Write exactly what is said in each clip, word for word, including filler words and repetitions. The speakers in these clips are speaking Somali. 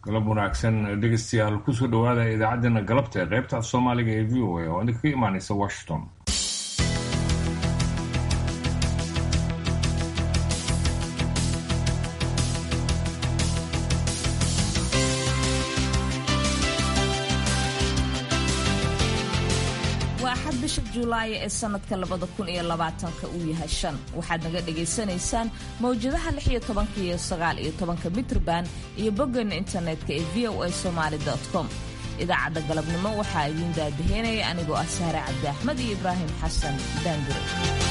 galab wanaagsan dhegeystayaal ku soo dhawaada idaacaddeena galabta ee qaybta Soomaaliga ee V O A oo idinka imaanaysa Washington. July ee sanadka labada kun iyo labaatanka uu yahay shan waxaad naga dhageysanaysaan mawjadaha lix iyo toban iyo sagaal iyo toban mitrban iyo boggan internetka ee v o a somali dot com. idaacadda galabnimo waxaa idin daadiheynaya anigoo ah Sahra Cabdi Axmed iyo Ibraahim Xasan Daandure.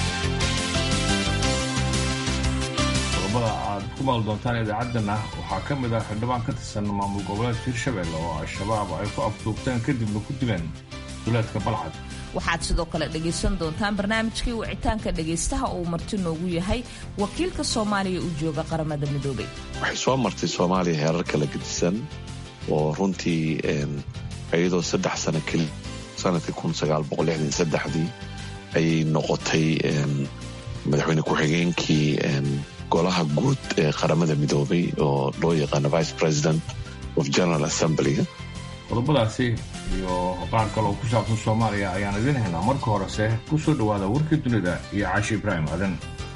qodobada aad ku maal doontaan idaacaddana waxaa ka mid ah xildhibaan ka tirsan maamul goboleedka Hirshabelle oo Al-Shabaab ay ku afduubteen kadibna ku dileen duleedka Balcad. waxaad sidoo kale dhegaysan doontaan barnaamijkii wicitaanka dhegaystaha uu marti noogu yahay wakiilka Soomaaliya u jooga qaramada midoobay. waxay soo martay Soomaaliya heerar kala gedisan oo runtii iyadoo saddex sano keli sanadkii kun sagaal boqol lixdan iyo saddexdii ayay noqotay madaxweyne ku-xigeenkii golaha guud ee qaramada midoobay oo loo yaqaano Vice President of General Assembly. qodobadaasi iyo qaar kale oo ku saabsan Soomaaliya ayaan idin haynaa. marka horese ku soo dhawaada warkii dunida iyo Caashi Ibraahim Aadan.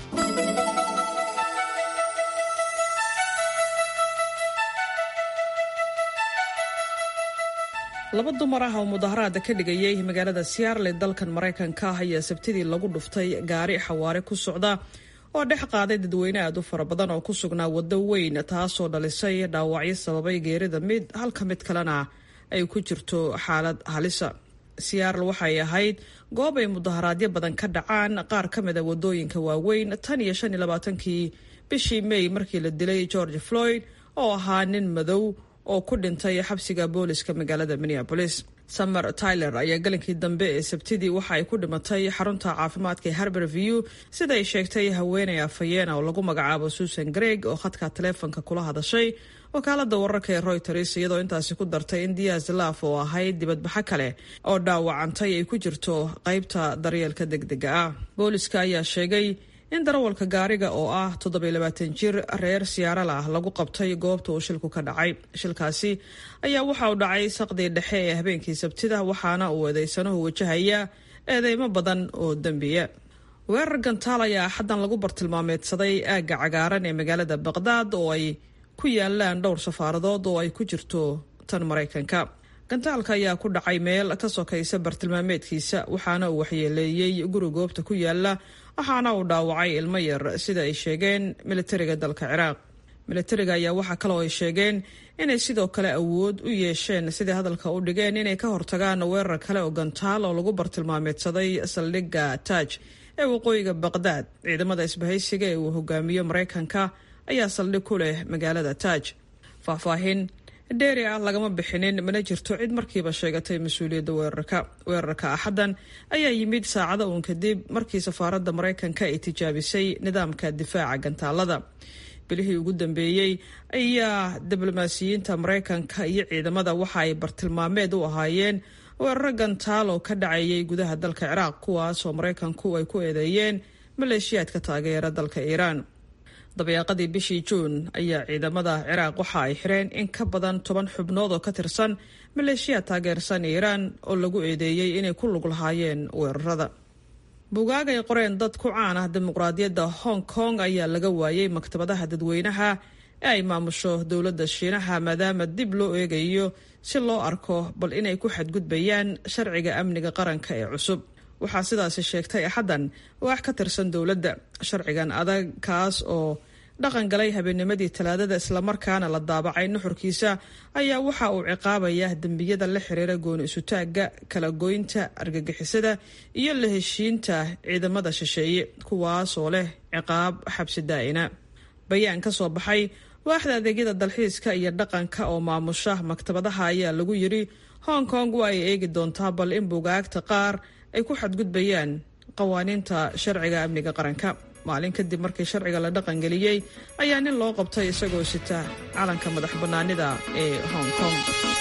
laba dumar ah oo mudaharaada ka dhigayay magaalada Seattle dalkan Mareykanka ayaa sabtidii lagu dhuftay gaari xawaare ku socda oo dhex qaaday dadweyne aad u fara badan oo ku sugnaa waddo weyn taasoo dhalisay dhaawacyo sababay geerida mid halka mid kalena ay ku jirto xaalad halisa. Seattle waxay ahayd goob ay mudaharaadyo badan ka dhacaan qaar ka mid ah wadooyinka waaweyn tan iyo shan iyo labaatankii bishii May markii la dilay George Floyd oo ahaa nin madow oo ku dhintay xabsiga booliska magaalada Minneapolis. Summer Tyler ayaa galinkii dambe ee sabtidii waxa ay ku dhimatay xarunta caafimaadka ee Harborview sida ay sheegtay haweeney afhayeena oo lagu magacaabo Susan Gregg oo khadka taleefanka kula hadashay wakaalada wararka ee Reuters iyadoo intaasi ku dartay in Diaz Laaf oo ahayd dibadbaxa kale oo dhaawacantay ay ku jirto qaybta daryeelka degdega ah. booliska ayaa sheegay in darawalka gaariga oo ah toddoba iyo labaatan jir reer Seattle ah lagu qabtay goobta uu shilku ka dhacay. shilkaasi ayaa waxa uu dhacay saqdii dhexe ee habeenkii sabtida waxaana uu eedeysanuhu wajahaya eedeymo badan oo dambiya. weerar gantaal ayaa xadan lagu bartilmaameedsaday aagga cagaaran ee magaalada Baghdad oo ay ku yaalaan dhowr safaaradood oo ay ku jirto tan Mareykanka. gantaalka ayaa ku dhacay meel ka sokaysa bartilmaameedkiisa waxaana uu waxyeeleeyay guri goobta ku yaala waxaana uu dhaawacay ilmo yar sida ay sheegeen militariga dalka Ciraaq. militariga ayaa waxa kale oo ay sheegeen inay sidoo kale awood u yeesheen sidii hadalka u dhigeen inay ka hortagaan weerar kale oo gantaal oo lagu bartilmaameedsaday saldhigga Taj ee waqooyiga Baghdad. ciidamada isbahaysiga ee uu hogaamiyo Mareykanka ayaa saldhig ku leh magaalada Taj. faahfaahin dheeri ah lagama bixinin mana jirto cid markiiba sheegatay mas-uuliyadda weerarka. weerarka axadan ayaa yimid saacado uun kadib markii safaaradda Mareykanka ay tijaabisay nidaamka difaaca gantaalada. bilihii ugu dambeeyey ayaa diblomaasiyiinta Mareykanka iyo ciidamada waxa ay bartilmaameed u ahaayeen weeraro gantaal oo ka dhacayay gudaha dalka Ciraaq kuwaas oo Mareykanku ay ku eedeeyeen maleeshiyaadka taageera dalka Iiraan. dabeeqadii bishii Juun ayaa ciidamada Ciraaq waxa ay xireen in ka badan toban xubnood oo ka tirsan maleeshiyaad taageersan Iiraan oo lagu eedeeyay inay ku lug lahaayeen weerarada. buugaag ay qoreen dad ku caan ah dimuqraadiyadda Hong Kong ayaa laga waayay maktabadaha dadweynaha ee ay maamusho dowladda Shiinaha maadaama dib loo eegayo si loo arko bal inay ku xadgudbayaan sharciga amniga qaranka ee cusub. waxaa sidaasi sheegtay axadan wax ka tirsan dowladda. sharcigan adag kaas oo dhaqan galay habeennimadii Talaadada islamarkaana la daabacay nuxurkiisa ayaa waxa uu ciqaabaya dembiyada la xiriira gooni isutaaga, kala goynta, argagixisada iyo la heshiinta ciidamada shisheeye kuwaas oo leh ciqaab xabsi daa'ina. bayaan ka soo baxay waaxda adeegyada dalxiiska iyo dhaqanka oo maamusha maktabadaha ayaa lagu yiri Hong Kong waa ay eegi doontaa bal in buugaagta qaar ay ku xadgudbayaan qawaaniinta sharciga amniga qaranka. maalin kadib markii sharciga la dhaqangeliyey ayaa nin loo qabtay isagoo sita calanka madax bannaanida ee Hong Kong.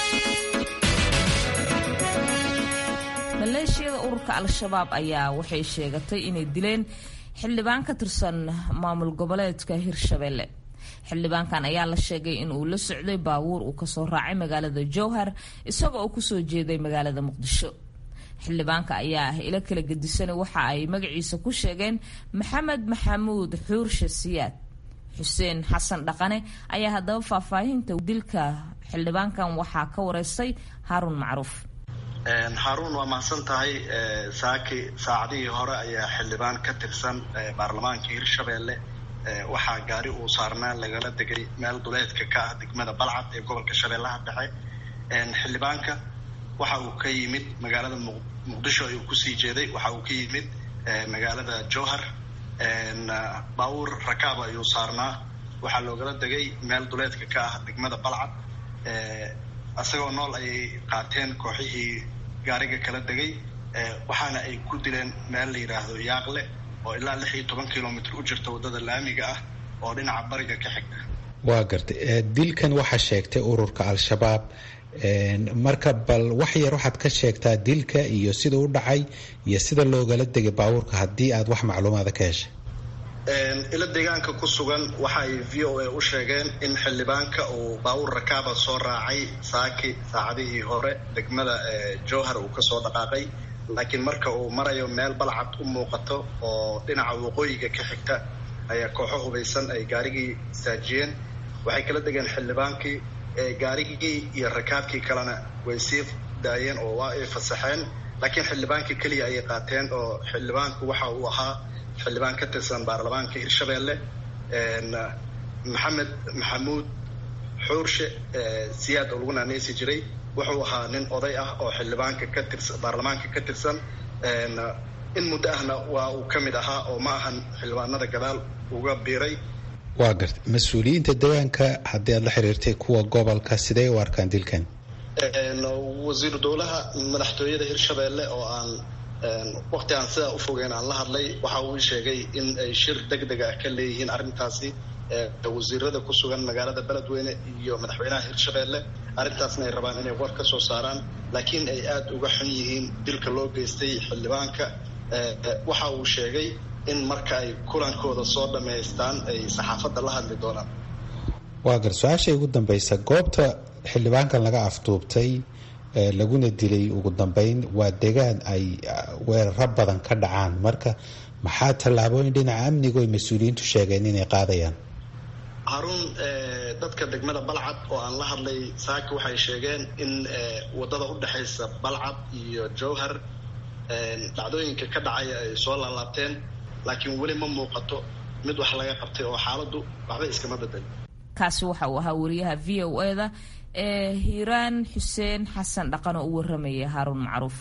maleeshiyada ururka Al-Shabaab ayaa waxay sheegatay inay dileen xildhibaan ka tirsan maamul goboleedka Hirshabelle. xildhibaankan ayaa la sheegay in uu la socday baabuur uu kasoo raacay magaalada jowhar isagoo uu kusoo jeeday magaalada muqdisho. xildhibaanka ayaa ah ilo kala gedisan waxa ay magaciisa ku sheegeen maxamed maxamuud xuurshe siyaad. xuseen xasan dhaqane ayaa haddaba faahfaahinta dilka xildhibaankan waxaa ka wareystay haaruun macruuf. haaruun waa mahadsan tahay. saaki saacadihii hore ayaa xildhibaan ka tirsan baarlamaanka hirshabeelle waxaa gaari uu saarnaa lagala degay meel duleedka ka ah degmada balcad ee gobolka shabeellaha dhexe. xildhibaanka waxa uu ka yimid magaalada muqdisho ayuu kusii jeeday. waxa uu ka yimid magaalada jowhar. baabuur rakaaba ayuu saarnaa. waxaa loogala degay meel duleedka ka ah degmada balcad. isagoo nool ayay qaateen kooxihii gaariga kala degay waxaana ay ku dileen meel la yidhaahdo yaaqle oo ilaa lix iyo toban kilomitr u jirta waddada laamiga ah oo dhinaca bariga ka xigta. waa gartay. dilkan waxaa sheegtay ururka al-shabaab. marka bal wax yar waxaad ka sheegtaa dilka iyo sida u dhacay iyo sida loogala degay baabuurka haddii aad wax macluumaada ka heshay. ila deegaanka ku sugan waxa ay v o a u sheegeen in xildhibaanka uu baabuur rakaaba soo raacay saaki saacadihii hore degmada jowhar uu kasoo dhaqaaqay, laakiin marka uu marayo meel balcad u muuqato oo dhinaca waqooyiga ka xigta ayaa kooxo hubaysan ay gaarigii istaajiyeen. waxay kala degeen xildhibaankii. gaarigii iyo rakaabkii kalena way sii daayeen oo waa ay fasaxeen, laakiin xildhibaankii keliya ayay qaateen oo xildhibaanku waxa uu ahaa xildhibaan ka tirsan baarlamaanka hirshabeelle maxamed maxamuud xuurshe siyaad oo lagu naaneysi jiray. wuxuu ahaa nin oday ah oo xildhibaanka ka tirsan baarlamaanka ka tirsan in muddo ahna waa uu ka mid ahaa oo ma ahan xildhibaanada gadaal uga biiray. waa gartay. mas-uuliyiinta deegaanka haddii aad la xiriirtay kuwa gobolka sidee u arkaan dilkan? wasiiru dowlaha madaxtooyada hirshabeelle oo aan waqti aan sidaa ufogeyn aan la hadlay waxa uu sheegay in ay shir deg deg ah ka leeyihiin arrintaasi wasiirada ku sugan magaalada beledweyne iyo madaxweynaha hirshabeelle. arrintaasna ay rabaan inay war ka soo saaraan, laakiin ay aada uga xun yihiin dilka loo geystay xildhibaanka. waxa uu sheegay in marka ay kulankooda soo dhammaystaan ay saxaafadda la hadli doonaan. waa gar su-aasha ugu dambaysa, goobta xildhibaankan laga afduubtay laguna dilay ugu dambeyn waa deegaan ay weeraro badan ka dhacaan, marka maxaa tallaabooyin dhinaca amniga oy mas-uuliyiintu sheegeen inay qaadayaan? haruun, dadka degmada balcad oo aan la hadlay saaki waxay sheegeen in waddada u dhexaysa balcad iyo jowhar dhacdooyinka ka dhacaya ay soo laalaabteen, laakiin weli ma muuqato mid wax laga qabtay oo xaaladdu waxba iskama bedel. kaasi waxa uu ahaa wariyaha v o e da ee hiiraan xuseen xasan dhaqan oo u warramaya haaruun macruuf.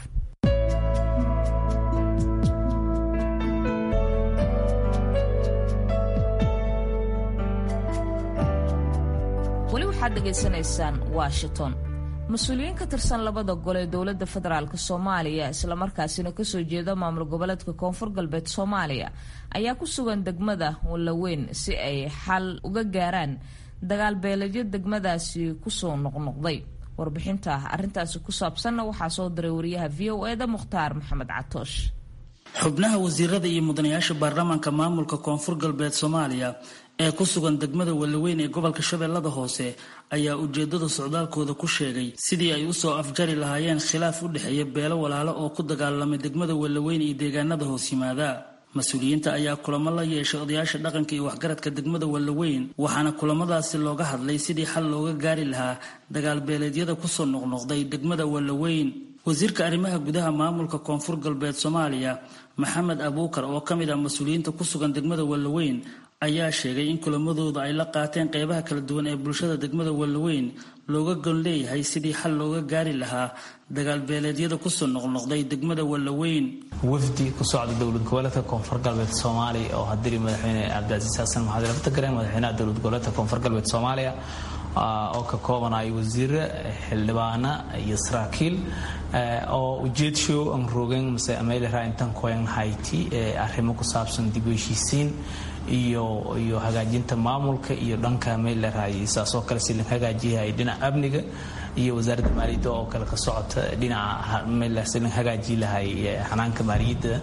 weli waxaad dhegaysanaysaan washington. mas-uuliyiin ka tirsan labada gole ee dowladda federaalk soomaaliya islamarkaasina kasoo jeeda maamul goboleedka koonfur galbeed soomaaliya ayaa ku sugan degmada wallaweyn si ay xal uga gaaraan dagaal beeleedyo degmadaasi kusoo noqnoqday. warbixinta arintaasi ku saabsanna waxaa soo diray wariyaha v o e da mukhtaar maxamed catoosh. xubnaha wasiirada iyo mudanayaasha baarlamaanka maamulka koonfur galbeed soomaaliya ee ku sugan degmada wallaweyn ee gobolka shabeellada hoose ayaa ujeedada socdaalkooda ku sheegay sidii ay usoo afjari lahaayeen khilaaf u dhexeeya beelo walaalo oo ku dagaalamay degmada wallaweyn iyo deegaanada hoos yimaada. mas-uuliyiinta ayaa kulamo la yeeshay odayaasha dhaqanka iyo waxgaradka degmada wallaweyn, waxaana kulamadaasi looga hadlay sidii xal looga gaari lahaa dagaal beeleedyada kusoo noqnoqday degmada wallaweyn. wasiirka arrimaha gudaha maamulka koonfur galbeed soomaaliya maxamed abuukar oo ka mid ah mas-uuliyiinta ku sugan degmada wallaweyn ayaa sheegay in kulamadooda ay la qaateen qeybaha kala duwan ee bulshada degmada wallaweyn looga gon leeyahay sidii xal looga gaari lahaa dagaal beeleedyada kusoo noqnoqday degmada wallaweyn. wafdi ku socda dowlad goboleedka koonfur galbeed soomaaliya oo hadiri madaxweyne cabdicasiis xasan maxamed laftagareen madaxweynaha dowlad goboleedka koonfur galbeed soomaaliya oo ka koobanaya wasiire xildhibaana iyo saraakiil oo ujeedshow aan roogeen mase ameelera intan koyan hayti arrimo ku saabsan dib u heshiisiin iyo iyo hagaajinta maamulka iyo dhanka meelera saasoo kale si la hagaajiyahay dhinaca amniga iyo wasaaradda maaliyadda oo kale ka socota dhinaca meelera si la hagaaji lahay xanaanka maaliyadda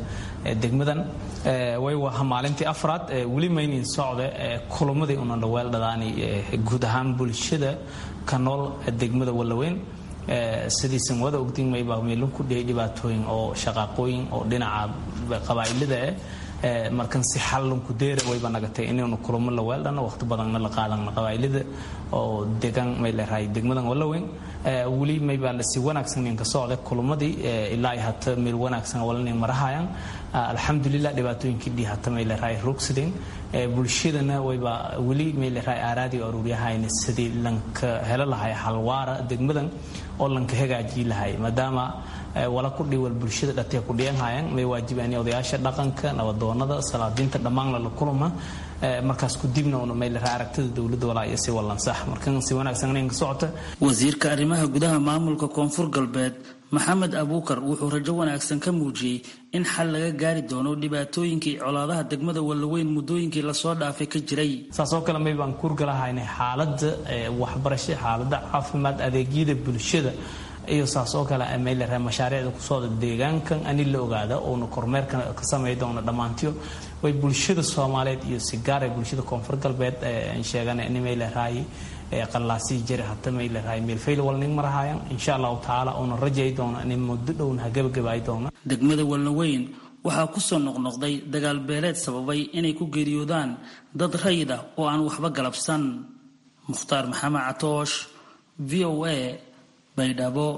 degmadan way waa maalintii afraad wali maynin socda kulamadii una dhaweel dhadaani guud ahaan bulshada ka nool degmada Walaweyn sidiisan wada ogtiin may baa meelun ku dhigay dhibaatooyin oo shaqaqooyin oo dhinaca qabaa'ilada ah markan si xalun ku deer way banagatay inaynu kulamo la weeldana waqti badan la qaadan qabaa'ilada oo deegan may leeyahay degmadan Walaweyn wali may baa la si wanaagsan in ka socda kulamadii ilaa hata meel wanaagsan walna marahayaan alxamdulillah dhibaatooyinkii dhii hata may leeyahay rugsideen bulshadana way baa wali may leeyahay aaraadi ururiyahayna sidii lanka hela lahay halwaara degmadan oo lanka hagaaji lahay maadaama wala ku dhiwal bulshada dhatay ku dhiyaan may waajibaan odayaasha dhaqanka nabadoonada salaadiinta dhamaan la kulma markaas ku dibna oo may leeyahay aragtida dawladda walaa iyo si wallan sax markan si wanaagsan in ka socota wasiirka arrimaha gudaha maamulka koonfur galbeed Maxamed Abuukar wuxuu rajo wanaagsan ka muujiyay in xal laga gaari doono dhibaatooyinkii colaadaha degmada Walaweyn muddooyinkii la soo dhaafay ka jiray saasoo kale may baan kurgalahaynay xaaladda waxbarasho xaaladda caafimaad adeegyada bulshada iyo saasoo kale ay leeyahay mashaariicda ku soo deegaankan ani la ogaado oo kormeerka ka sameeyo doona dhamaantiyo way bulshada Soomaaliyeed iyo si gaar ah bulshada koonfur galbeed aan sheeganay in may leeyahay qalaasi jir hatta may leeyahay meel fayl walnin marahayaan insha Allah taala oo rajay doona in muddo dhowna gabagabay doona degmada Walaweyn waxaa ku soo noqnoqday dagaal beeleed sababay inay ku geeriyoodaan dad rayid ah oo aan waxba galabsan Mukhtaar Maxamed Catoosh V O A Baydhabo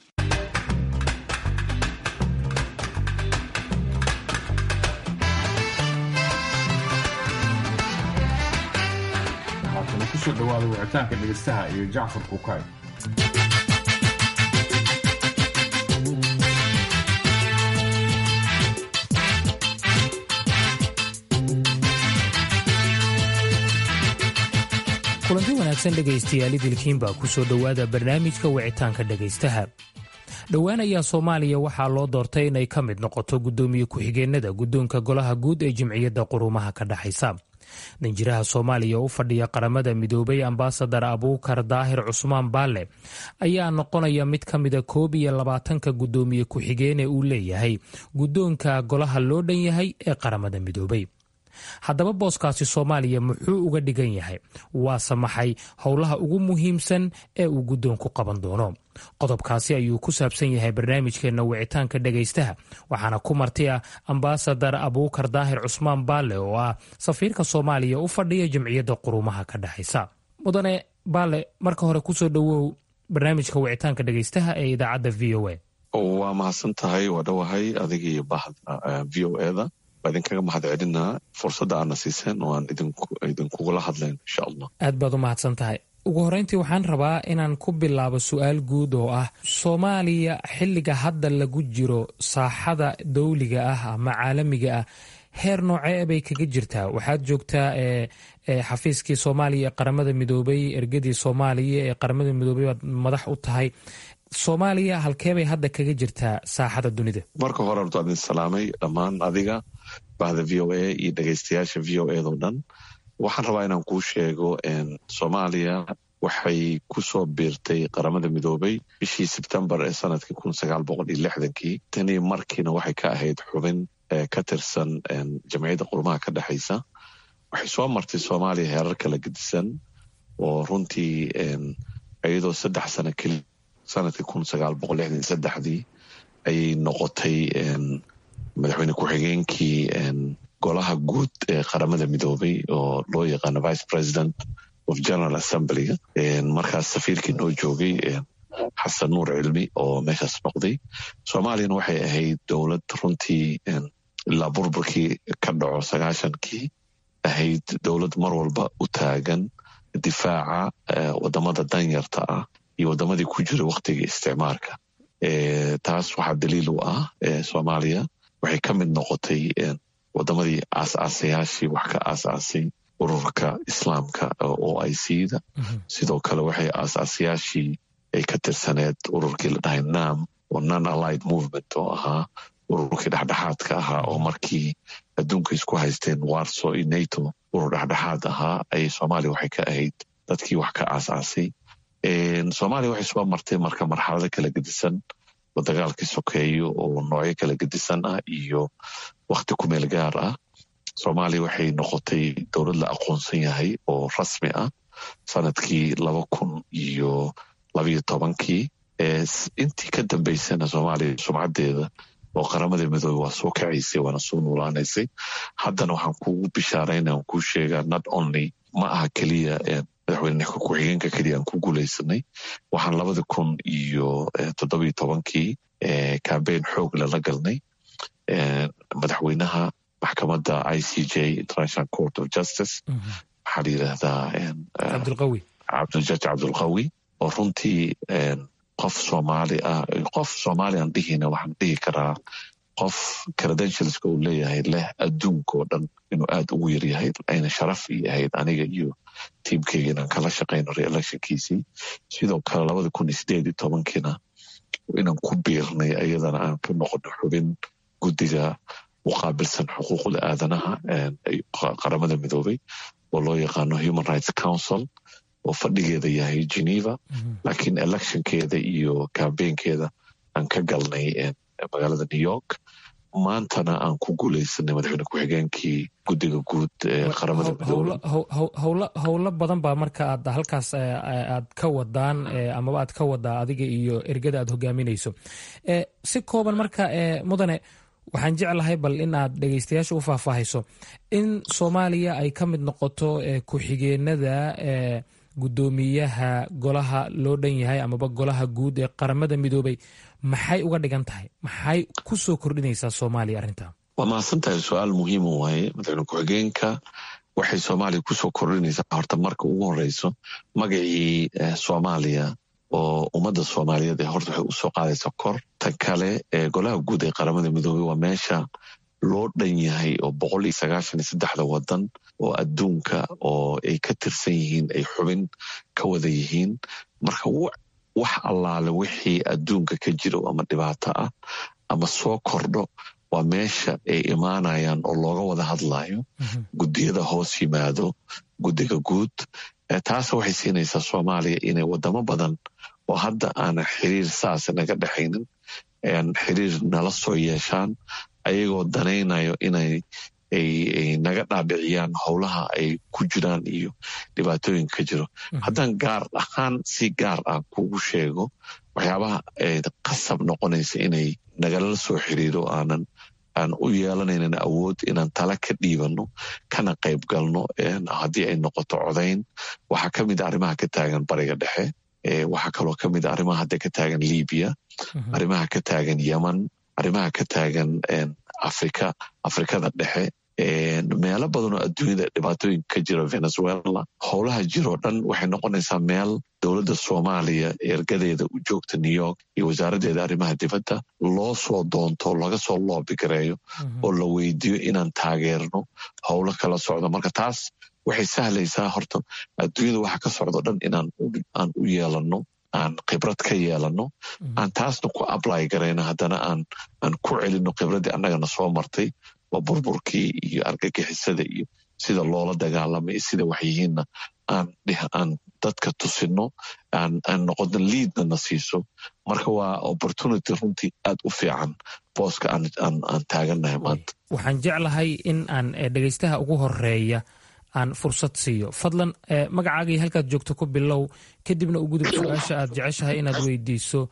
kusoo dhawaada wicitaanka dhegeystaha iyo Jacfar Kukay. kulanti wanaagsan dhegaystayaal idilkiinbaa kusoo dhowaada barnaamijka wicitaanka dhegaystaha. dhowaan ayaa Soomaaliya waxaa loo doortay inay ka mid noqoto gudoomiye ku-xigeenada guddoonka golaha guud ee Jimciyadda Quruumaha ka dhaxaysa. danjiraha Soomaaliya u fadhiya qaramada midoobay ambaasadar Abuukar Daahir Cusmaan Baalle ayaa noqonaya mid ka mida koob iyo labaatanka gudoomiye ku-xigeen ee uu leeyahay guddoonka golaha loo dhan yahay ee qaramada midoobay. haddaba booskaasi Soomaaliya muxuu uga dhigan yahay waa samaxay howlaha ugu muhiimsan ee uu guddoonku qaban doono qodobkaasi ayuu ku saabsan yahay barnaamijkeena wicitaanka dhagaystaha waxaana ku marti ah ambaasadar Abuukar Daahir Cusmaan Baalle oo ah safiirka Soomaaliya u fadhiya Jimciyadda Quruumaha ka dhaxaysa. mudane Baalle marka hore kusoo dhawow barnaamijka wicitaanka dhagaystaha ee idaacadda V O A. waa mahadsan tahay waa dhawahay adiga iyo bahda V O A da baa idinkaga mahad celinaa fursadda aadna siiseen oo aan idinkugula hadlayn insha allah. aad baad u mahadsan tahay. ugu horreyntii waxaan rabaa inaan ku bilaabo su-aal guud oo ah Soomaaliya xilliga hadda lagu jiro saaxada dawliga ah ama caalamiga ah heer noocee bay kaga jirtaa? waxaad joogtaa xafiiskii Soomaaliya ee qaramada midoobay ergadii Soomaaliya ee qaramada midoobay baad madax u tahay. Soomaaliya halkee bay hadda kaga jirtaa saaxada dunida? marka hore horta adin salaamay dhammaan adiga bahda V O A iyo dhagaystayaasha V O A do dhan. waxaan rabaa inaan kuu sheego Soomaaliya waxay ku soo biirtay qaramada midoobay bishii Sebtembar ee sanadkii kun sagaal boqol iyo lixdankii. tani markiina waxay ka ahayd xubin ka tirsan Jamciyadda Quruumaha ka dhaxaysa. waxay soo martay Soomaaliya heerar kala gedisan oo runtii iyadoo saddex sano keli sanadkii kun sagaal boqol lixdan iyo saddexdii ayay noqotay madaxweyne ku-xigeenkii golaha guud ee qaramada midoobay oo loo yaqaano vice president of general assemblyga. markaas safiirkii noo joogay xasan nuur cilmi oo meeshaas noqday. soomaaliyana waxay ahayd dowlad runtii ilaa burburkii ka dhaco sagaashankii ahayd dowlad mar walba u taagan difaaca wadamada danyarta ah iyo wadamadii ku jira waqtigii isticmaarka. taas waxaa daliil u ah Soomaaliya waxay ka mid noqotay wadamadii aasaasayaashii wax ka aasaasay ururka islaamka O I C da. sidoo kale waxay aasaasayaashii ay ka tirsaneed ururkii la dhahay NAM oo non allied movement oo ahaa ururkii dhexdhexaadka ahaa oo markii adduunka isku haysteen Warsaw iyo NATO urur dhexdhexaad ahaa ayay Soomaaliya waxay ka ahayd dadkii wax ka aasaasay. Soomaaliya waxay soo martay marka marxalado kala gedisan oo dagaalkii sokeeyo oo noocyo kala gedisan ah iyo wakhti ku meel gaar ah. soomaaliya waxay noqotay dowlad la aqoonsan yahay oo rasmi ah sanadkii laba kun iyo labayo tobankii. intii ka dambaysana soomaaliya sumcadeeda oo qaramada midoobey waa soo kacaysay waana soo noolaanaysay. haddana waxaan kugu bishaarayna aan kuu sheegaa not only ma aha keliya madaxweyne ku-xigeenka keliya aan ku guulaysanay. waxaan labada kun iyo toddobiyo tobankii cambaign xoog lala galnay madaxweynaha maxkamadda I C J International Court of Justice waxaa la yidhaahdaa cabdulqawi cabduljaaj cabdulqawi oo runtii qof soomaali ah qof soomaali aan dhihina waxaan dhihi karaa qof credentialska uu leeyahay leh adduunka oo dhan inuu aada ugu yaryahay. ayna sharaf ii ahayd aniga iyo tiimkeyga inaan kala shaqayno re-electionkiisii. sidoo kale labada kun iyo sideed iyo tobankiina inaan ku biirnay ayadana aan ka noqono xubin guddiga uqaabilsan xuquuqda aadanaha qaramada midoobey oo loo yaqaano Human Rights Council oo fadhigeeda yahay Geneva. laakiin electionkeeda iyo cambaign-keeda aan ka galnay magaalada New York. maantana aan ku guulaysanay madaxweyne ku-xigeenkii guddiga guud ee qaramada midoobey. howlo badan baa marka aad halkaas aad ka wadaan amaba aad ka wadaa adiga iyo ergada aad hogaaminayso. si kooban marka mudane waxaan jeclahay bal in aad dhegaystayaasha u faahfaahayso in soomaaliya ay ka mid noqoto ku-xigeenada guddoomiyaha golaha loo dhan yahay amaba golaha guud ee qaramada midoobey. maxay uga dhigan tahay? maxay ku soo kordhinaysaa soomaaliya arrintaa? waa mahadsan tahay, su-aal muhiima waaye. madaxweyne ku-xigeenka waxay soomaaliya kusoo kordhinaysaa horta marka ugu horeyso magacii soomaaliya oo ummadda soomaaliyeed ee horta waxay usoo qaadaysaa kor. tan kale golaha guud ee qaramada midoobey waa meesha loo dhan yahay oo boqol iyo sagaashan iyo saddexda wadan oo adduunka oo ay ka tirsan yihiin ay xubin ka wada yihiin. marka wax allaale wixii adduunka ka jiro ama dhibaato ah ama soo kordho waa meesha ay imaanayaan oo looga wada hadlayo. guddiyada hoos yimaado guddiga guud. taas waxay siinaysaa soomaaliya inay wadamo badan oo hadda aana xiriir saas naga dhexaynin xiriir nala soo yeeshaan ayagoo danaynayo inay ay naga dhaabiciyaan howlaha ay ku jiraan iyo dhibaatooyinka ka jiro. haddaan gaar ahaan si gaar ah kugu sheego waxyaabaha qasab noqonaysa inay nagala soo xiriiro aanan aan u yeelanaynan awood inaan tala ka dhiibano kana qayb galno haddii ay noqoto codayn. waxaa ka mid a arrimaha ka taagan bariga dhexe. waxaa kaloo ka mid a arrimaha hadda ka taagan libiya, arrimaha ka taagan yeman, arrimaha ka taagan afrika afrikada dhexe, meelo badan oo adduunyada dhibaatooyinka ka jira venezuela. howlaha jiroo dhan waxay noqonaysaa meel dowladda soomaaliya ergadeeda u joogta New York iyo wasaaraddeeda arrimaha dibadda loo soo doonto laga soo loobigareeyo oo la weydiiyo inaan taageerno howlo kala socdo. marka taas waxay sahlaysaa horta adduunyada waxa ka socdo dhan inaan aan u yeelano aan khibrad ka yeelano aan taasna ku apply garayno haddana aan aan ku celino khibraddii annagana soo martay waa burburkii iyo argagixisada iyo sida loola dagaalamay sida waxyihiinna aan aan dadka tusino aan aan noqono liidna na siiso. marka waa opportunity runtii aad u fiican booska aan aan aan taagannahay maanta. waxaan jeclahay in aan dhegaystaha ugu horeeya aan fursad siiyo. fadlan magacaaga iyo halkaad joogto ku bilow kadibna u gudub su-aasha aad jeceshahay inaad weydiiso.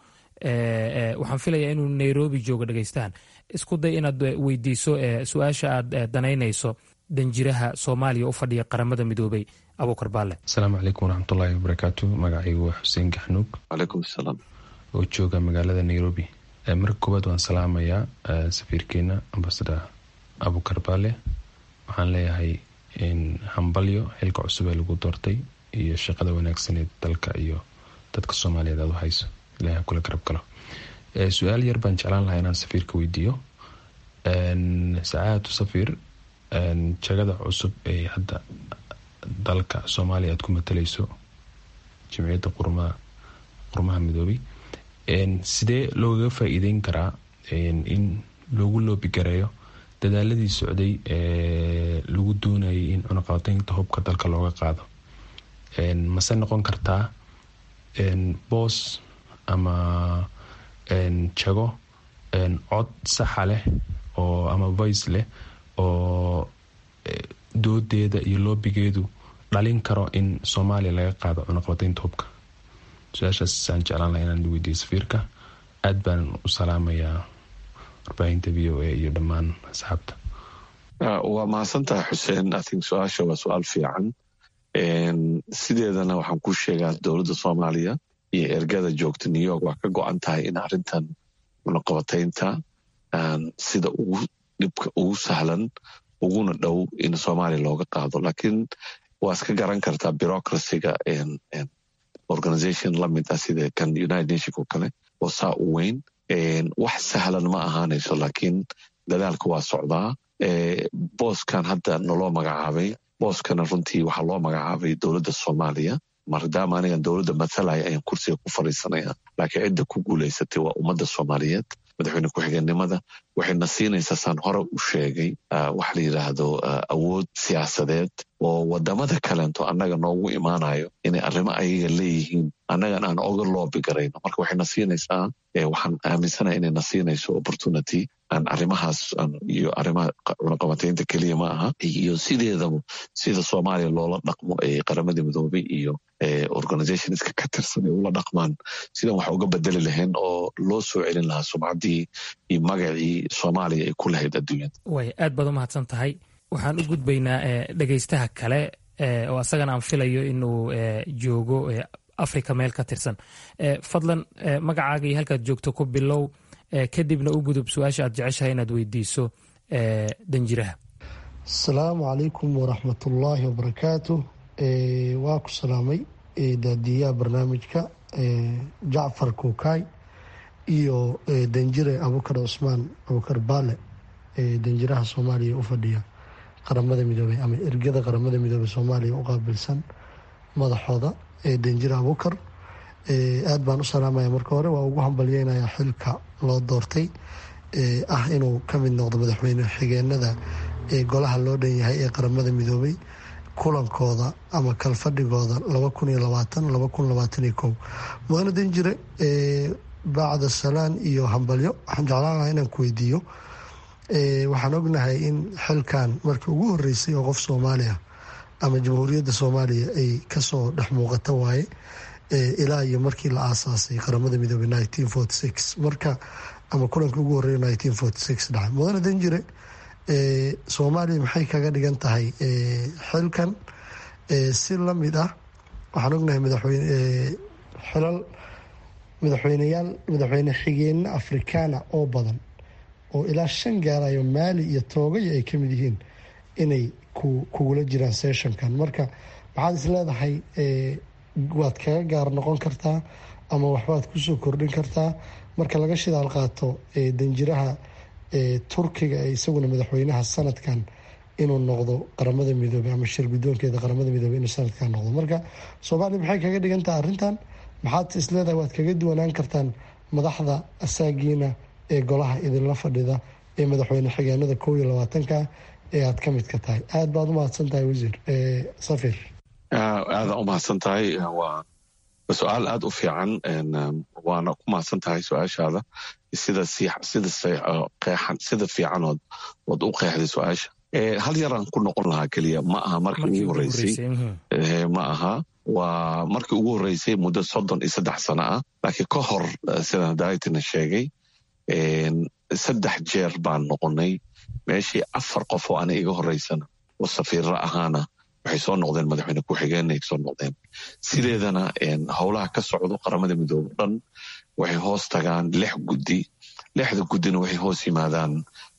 waxaan filayaa inuu Nairobi joogo dhegaystahan. isku day inaad weydiiso su-aasha aad danaynayso danjiraha Soomaaliya u fadhiya qaramada midoobay Abuukar Baalle. asalaamu calaykum waraxmatullaahi wabarakaatu. magacaygu waa Xuseen Gaxnuug. calaykum asalaam. oo jooga magaalada Nairobi. marka koowaad waan salaamayaa safiirkeena ambassador Abuukar Baalle. waxaan leeyahay hambalyo xilka cusub ee lagu doortay iyo shaqada wanaagsaneed dalka iyo dadka Soomaaliyeed aad u hayso. ilaahay kula garab galo. su-aal yar baan jeclaan lahaa inaan safiirka weydiiyo. sacaadatu safiir, jagada cusub ee hadda dalka Soomaaliya aad ku matalayso jimciyadda qurmaha qurmaha midoobay, sidee looga faa'iideyn karaa in loogu loobi gareeyo dadaaladii socday ee lagu doonayay in cunaqabataynta hubka dalka looga qaado? mase noqon kartaa boos ama jago cod saxa leh oo ama voice leh oo doodeeda iyo loobigeedu dhalin karo in soomaaliya laga qaado cunaqabataynta hubka? su-aashaasaan jeclaan laha inaan weydiiyo safiirka. aad baan u salaamayaa warbaahinta v o a iyo dhammaan asxaabta. waa mahadsantahay xuseen. I think su-aasha waa su-aal fiican. sideedana waxaan ku sheegaa dowladda soomaaliya iyo ergada joogta new york waa ka go-an tahay in arrintan cunaqabataynta sida ugu dhibka ugu sahlan uguna dhow in soomaaliya looga qaado. laakiin waa iska garan kartaa bureaucracyga organization lamid ah sida kan united nation oo kale oo saa u weyn. wax sahlan ma ahaanayso, laakiin dadaalka waa socdaa. booskan hadda naloo magacaabay, booskana runtii waxaa loo magacaabay dowladda soomaaliya. maadaama anigan dowladda mathalaya ayaan kursiga ku fadhiisanaya, laakiin cidda ku guulaysatay waa ummadda soomaaliyeed. madaxweyne ku-xigeenimada waxayna siinaysaa saan hore u sheegay waxa la yidhaahdo awood siyaasadeed oo wadamada kaleento annaga noogu imaanayo inay arrimo ayaga leeyihiin annagan aan oga loobi garayno. marka waxayna siinaysaa, waxaan aaminsanaha inayna siinayso opportunity aan arrimahaas iyo arrimaha cunaqabataynta keliya ma aha, iyo sideedaba sida soomaaliya loola dhaqmo ee qaramada midoobay iyo organizationska ka tirsan ay ula dhaqmaan, sidan wax uga bedeli lahayn oo loo soo celin lahaa sumcaddii iyo magacii soomaaliya ay ku lahayd adduunyada. way aad baad u mahadsan tahay. waxaan u gudbaynaa dhegaystaha kale oo asagana aan filayo inuu joogo africa meel ka tirsan. fadlan magacaaga iyo halkaad joogto ku bilow, kadibna u gudub su-aasha aad jeceshahay inaad weydiiso danjiraha. asalaamu calaykum waraxmatullaahi wabarakaatu. waa ku salaamay daadiyaha barnaamijka jacfar kuukay iyo danjire abukar cusmaan abukar baale, danjiraha soomaaliya u fadhiya qaramada midoobey ama ergada qaramada midoobey soomaaliya u qaabilsan madaxooda danjire abukar. aad baan u salaamaya. marka hore waa ugu hambalyeynaya xilka loo doortay ah inuu ka mid noqdo madaxweyne xigeenada ee golaha loo dhan yahay ee qaramada midoobey kulankooda ama kalfadhigooda laba kun iyo labaatan laba kun labaatan iyo kow. mudane danjire, bacda salaan iyo hambalyo, waxaan jeclaan lahaa inaan ku weydiiyo, waxaan ognahay in xilkan markii ugu horeysay oo qof soomaaliya ama jamhuuriyadda soomaaliya ay kasoo dhex muuqata waaye ilaa iyo markii la aasaasay qaramada midoobey nineteen forty six, marka ama kulankii ugu horeeya nineteen forty six dhacay. mudane danjire, soomaaliya maxay kaga dhigan tahay xilkan? si la mid ah waxaan ognahay madaxweyne xilal madaxweyneyaal madaxweyne xigeenna afrikaana oo badan oo ilaa shan gaarayo maali iyo toogaya ay ka mid yihiin inay kugula jiraan sessionkan. marka maxaad is leedahay waad kaga gaar noqon kartaa ama waxbaad kusoo kordhin kartaa marka laga shidaal qaato danjiraha turkiga ee isaguna madaxweynaha sanadkan inuu noqdo qaramada midoobey ama shir guddoonkeeda qaramada midoobey inuu sanadkan noqdo. marka soomaaliya maxay kaga dhigan tahay arrintan? maxaad is leedahay waad kaga duwanaan kartaan madaxda asaagiina ee golaha idinla fadhida ee madaxweyne xigeenada kow iyo labaatanka ee aad ka mid ka tahay? aad baad u mahadsan tahay wasiir safir. aada u mahadsan tahay. waa su-aal aada u fiican, waana ku mahadsan tahay su-aashaada sida sida qeexan sida fiicanood waad u qeexday su-aasha. hal yaraan ku noqon lahaa keliya, ma aha markii ugu horeysay, ma aha waa markii ugu horeysay muddo soddon iyo saddex sano ah. laakiin ka hor sidaan daayitina sheegay saddex jeer baan noqonay meeshii afar qof oo ana iga horeysana oo safiirra ahaana waxay soo noqdeen madaxweyne ku-xigeenay soo noqdeen. sideedana howlaha ka socdo qaramada midoobe dhan waxay hoos tagaan lix guddi. lixda guddina waxay hoos yimaadaan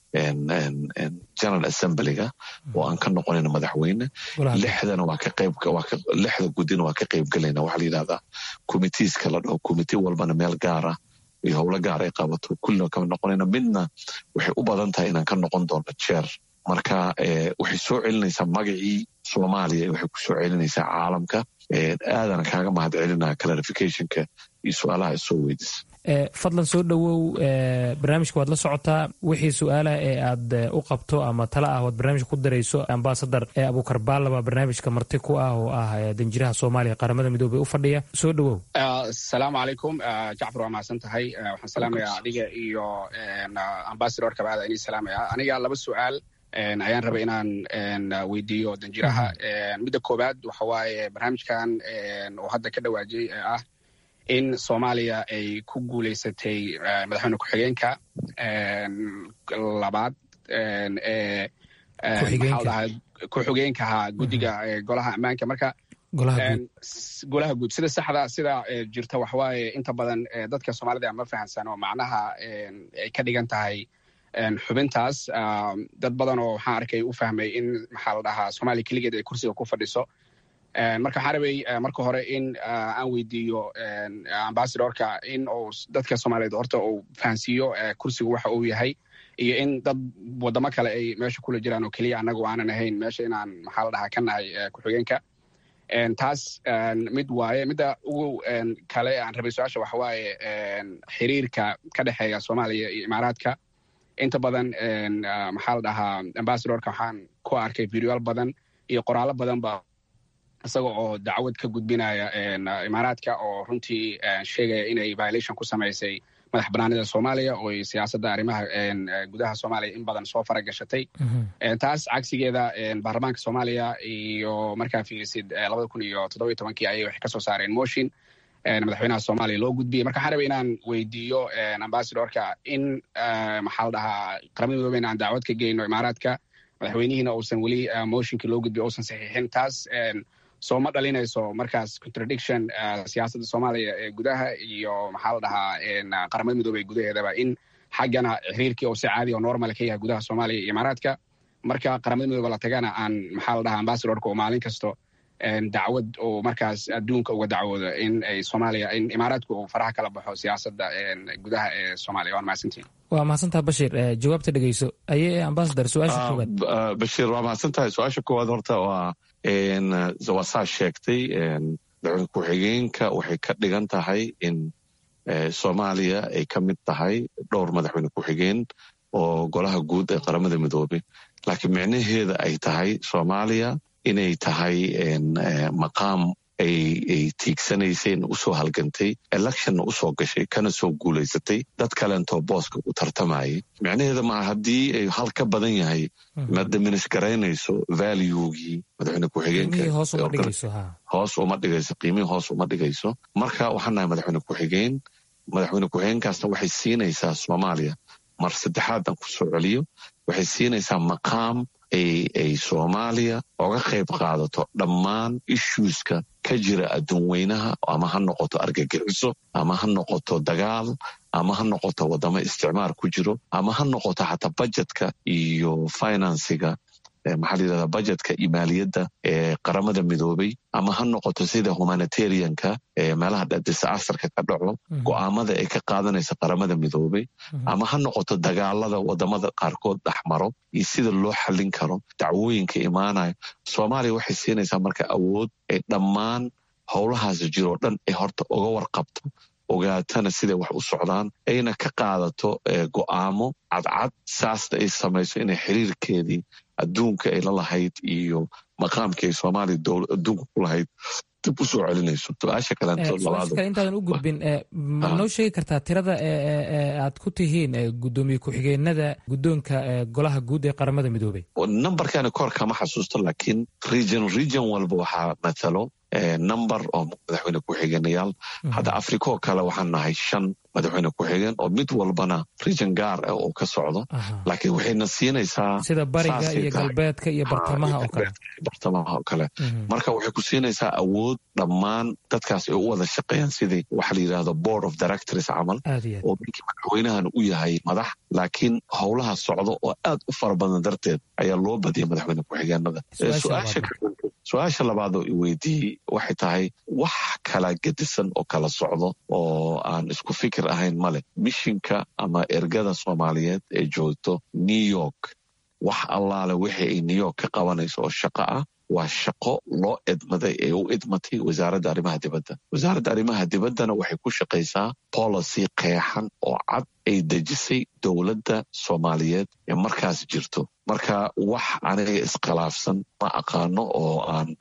general assemblyga oo aan ka noqonayna madaxweyne. lixdana waa ka qayb lixda guddina waa ka qayb galayna. waxaa la yidhahdaa committeeska la dhaho, committee walbana meel gaara iyo howlo gaar ay qabato, kullina kama noqonayna. midna waxay u badan tahay inaan ka noqon doono jeer. marka waxay soo celinaysaa magacii soomaaliya, waxay ku soo celinaysaa caalamka. aadana kaaga mahad celinaa clarificationka iyo su-aalaha isoo weydis. fadlan soo dhowow barnaamijka waad la socotaa wixii su-aalaha ee aad u qabto ama tala ah waad barnaamijka ku darayso ambasadar abuukar baalaba barnaamijka marti ku ah oo ah danjiraha soomaaliya qaramada midoobey u fadhiya soo dhowow. asalaamu calaykum jacfar waa mahadsan tahay waxaan salaamayaa adiga iyo ambasadorka baada inii salaamaya aniga laba su-aal ayaan rabay inaan weydiiyo danjiraha. midda koowaad waxa waaye barnaamijkan oo hadda ka dhawaajiyey ee ah in soomaaliya ay ku guulaysatay madaxweyne ku-xigeenka labaad ee ku-xigeenkaha guddiga golaha ammaanka marka golaha guud sida saxda sida jirta waxawaaye inta badan dadka soomaalida ma fahansano macnaha ay ka dhigan tahay xubintaas. dad badan oo waxaan arkay u fahmay in maxaa la dhahaa soomaaliya keligeed ay kursiga ku fadhiso. marka waxaan rabay marka hore in aan weydiiyo ambasadorka in uu dadka soomaaliyeed horta uu fahansiiyo kursigu waxa uu yahay iyo in dad wadamo kale ay meesha kula jiraan oo keliya annagu aanan ahayn meesha inaan maxaa la dhahaa ka nahay ku-xigeenka. taas mid waaye midda ugu kale aan rabay su-aasha waxa waaye xiriirka ka dhexeeya soomaaliya iyo imaaraadka. inta badan maxaa la dhahaa ambasadorka waxaan ku arkay videoyaal badan iyo qoraallo badanba isaga oo dacwad ka gudbinaya imaaraadka oo runtii sheegaya inay violation ku samaysay madax banaanida soomaaliya oo siyaasadda arrimaha gudaha soomaaliya in badan soo faragashatay. taas cagsigeeda baarlamaanka soomaaliya iyo markaa fiirisid labada kun iyo toddoba iyo tobankii ayay waxay kasoo saareen motion madaxweynaha soomaaliya loo gudbiyey. marka waxaan rabay inaan weydiiyo ambasadorka in maxaa la dhahaa qaramada midoobey aan dacwad ka geyno imaaraadka madaxweynihiina uusan weli motionkii loo gudbiyo uusan saxiixin. taas soo ma dhalinayso markaas contradiction siyaasadda soomaaliya ee gudaha iyo maxaa la dhahaa qaramada midoobey gudaheedaba in xaggana xiriirkii oo si caadi oo normal ka yahay gudaha soomaaliya iyo imaaraadka marka qaramada midoobe la tagana aan maxaa la dhahaa ambasadorka oo maalin kasto dacwad oo markaas adduunka uga dacwooda in ay soomaaliya in imaaraadku uu faraha kala baxo siyaasadda gudaha ee soomaaliya. waan mahadsantihin. waa mahadsantaha bashir. jawaabta dhegeyso ayee ambasador su-aasha koowaad. bashir waa mahadsan tahay. su-aasha koowaad horta waa waa saa sheegtay madaxweyne ku-xigeenka waxay ka dhigan tahay in soomaaliya ay ka mid tahay dhowr madaxweyne ku-xigeen oo golaha guud ee qaramada midoobey laakiin micnaheeda ay tahay soomaaliya inay tahay maqaam ay tiigsanayseen usoo halgantay electionna usoo gashay kana soo guulaysatay dad kalentoo booska u tartamayay. micnaheeda maa haddii ay hal ka badan yahay ma diminis garaynayso valuegii madaxweyne ku-xigeenka hoos uma dhigayso qiimihii hoos uma dhigayso. marka waxaan nahay madaxweyne ku-xigeen madaxweyne ku-xigeenkaasna waxay siinaysaa soomaaliya mar saddexaadan ku soo celiyo waxay siinaysaa maqaam ay soomaaliya oga qayb qaadato dhammaan issueska ka jira adduun weynaha ama ha noqoto argagixiso ama ha noqoto dagaal ama ha noqoto wadamo isticmaar ku jiro ama ha noqoto xataa budgetka iyo finansiga maxaa la yidhahdaa budgetka iyo maaliyadda ee qaramada midoobey ama ha noqoto sida humanitarianka ee meelaha disasarka ka dhaco go'aamada ay ka qaadanaysa qaramada midoobey ama ha noqoto dagaalada wadamada qaarkood dhexmaro iyo sida loo xallin karo dacwooyinka imaanayo. soomaaliya waxay siinaysaa marka awood ay dhammaan howlahaas jiroo dhan ay horta uga warqabto ogaatana siday wax u socdaan ayna ka qaadato go'aamo cadcad saasna ay samayso inay xiriirkeedii adduunka ay la lahayd iyo maqaamkii ay soomaaliya adduunka ku lahayd dib u soo celinayso. su-aasha kale intaadan u gudbin ma noo sheegi kartaa tirada aad ku tihiin gudoomiye ku-xigeenada guddoonka golaha guud ee qaramada midoobey? numberkani kor kama xasuusto laakiin region region walba waxaa matalo number oo madaxweyne ku-xigeenayaal. hadda africa oo kale waxaan nahay shan madaxweyne ku-xigeen oo mid walbana region gaar ah oo ka socdo laakiin waxayna siinaysaa sida bariga iyo galbeedka iyo bartamaha oo kale bartamaha oo kale marka waxay ku siinaysaa awood dhammaan dadkaas ay u wada shaqeeyaan sidii waxa la yidhahdo board of directors camal oo ninkii madaxweynahan u yahay madax laakiin howlaha socdo oo aad u fara badan darteed ayaa loo badiyay madaxweyne ku-xigeenada. su-aasha labaadoo i weydiiyey waxay tahay wax kala gedisan oo kala socdo oo aan isku fikir ahayn male. mishinka ama ergada soomaaliyeed ee joogto new york wax allaale wixii ay new york ka qabanayso oo shaqo ah waa shaqo loo idmaday ee u idmatay wasaaradda arrimaha dibadda wasaaradda arrimaha dibaddana waxay ku shaqaysaa policy qeexan oo cad ay dejisay dowladda soomaaliyeed ee markaas jirto marka wax aniga iskhilaafsan ma aqaano oo aan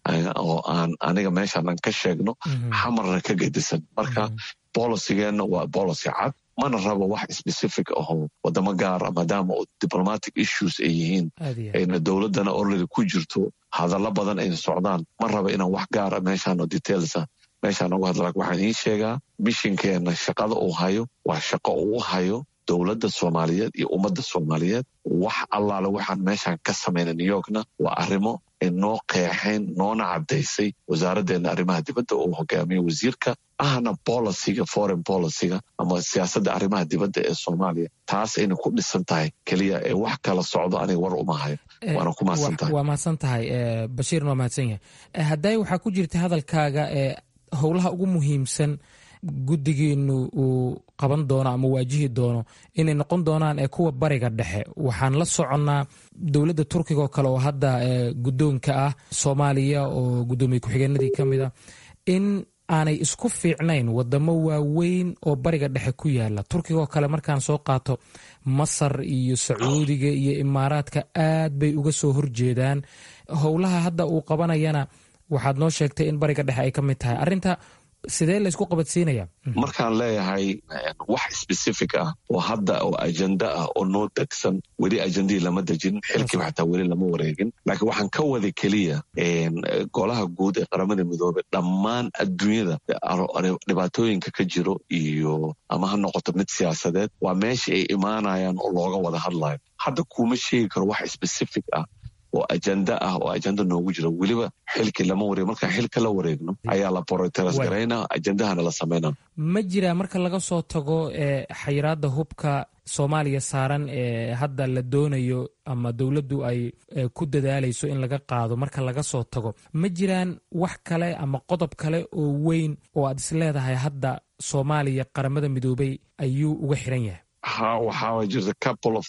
oo aan aniga meeshaan ka sheegno xamarna ka gedisan marka policygeenna waa policy cad mana rabo wax specific ahoo wadamo gaara maadaama diplomatic issues ay yihiin ayna dowladdana already ku jirto hadallo badan ayna socdaan ma rabo inaan wax gaara meeshaan oo detailsa meeshaan uga hadla waxaan iin sheegaa mishinkeenna shaqada uu hayo waa shaqo uu hayo dowladda soomaaliyeed iyo ummadda soomaaliyeed wax allaale waxaan meeshaan ka samayna new yorkna waa arrimo ay noo qeexeen noona caddaysay wasaaraddeena arrimaha dibadda uu hogaamiyo wasiirka ahna policyga foreign policyga ama siyaasadda arrimaha dibadda ee soomaaliya taas ayna ku dhisan tahay keliya ee wax kala socdo aniga war uma hayo waana ku mahadsan tahay waa mahadsan tahay bashiirna waa mahadsan yahay hadday waxaa ku jirta hadalkaaga ee howlaha ugu muhiimsan guddigiinu uu qaban doono ama waajihi doono inay noqon doonaan ee kuwa bariga dhexe waxaan la soconnaa dowladda turkiga oo kale oo hadda guddoonka ah soomaaliya oo guddoomiye ku-xigeenadii ka mid a in aanay isku fiicnayn wadamo waaweyn oo bariga dhexe ku yaala turkiga oo kale markaan soo qaato masar iyo sacuudiga iyo imaaraadka aad bay uga soo horjeedaan howlaha hadda uu qabanayana waxaad noo sheegtay in bariga dhexe ay ka mid tahay arrinta sidee laysku qabadsiinaya markaan leeyahay wax specific ah oo hadda oo ajenda ah oo noo degsan weli ajendihii lama dejin xilkiiba xataa weli lama wareegin laakiin waxaan ka wada keliya golaha guud ee qaramada midoobey dhammaan adduunyada dhibaatooyinka ka jiro iyo ama ha noqoto mid siyaasadeed waa meesha ay imaanayaan oo looga wada hadlayo hadda kuma sheegi karo wax specific ah oo ajenda ah oo ajenda noogu jiro weliba xilkii lama wareeg markaan xilka la wareegno ayaa la boroteras garayna ajendahana la samayna ma jiraa marka laga soo tago xayiraadda hubka soomaaliya saaran ee hadda la doonayo ama dowladdu ay ku dadaalayso in laga qaado marka laga soo tago ma jiraan wax kale ama qodob kale oo weyn oo aad is leedahay hadda soomaaliya qaramada midoobey ayuu uga xiran yahay waxaa jirta couple of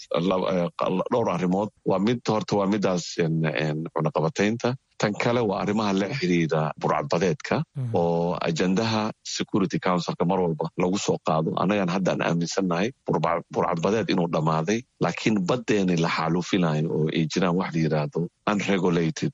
dhowr arrimood waa mid horta waa midaas cunaqabataynta tan kale waa arrimaha la xiriira burcadbadeedka oo ajendaha security councilka mar walba lagu soo qaado annagaan haddaan aaminsannahay burcadbadeed inuu dhammaaday laakiin baddeeni la xaaluufinayo oo ay jiraan wax la yidhaahdo unregulated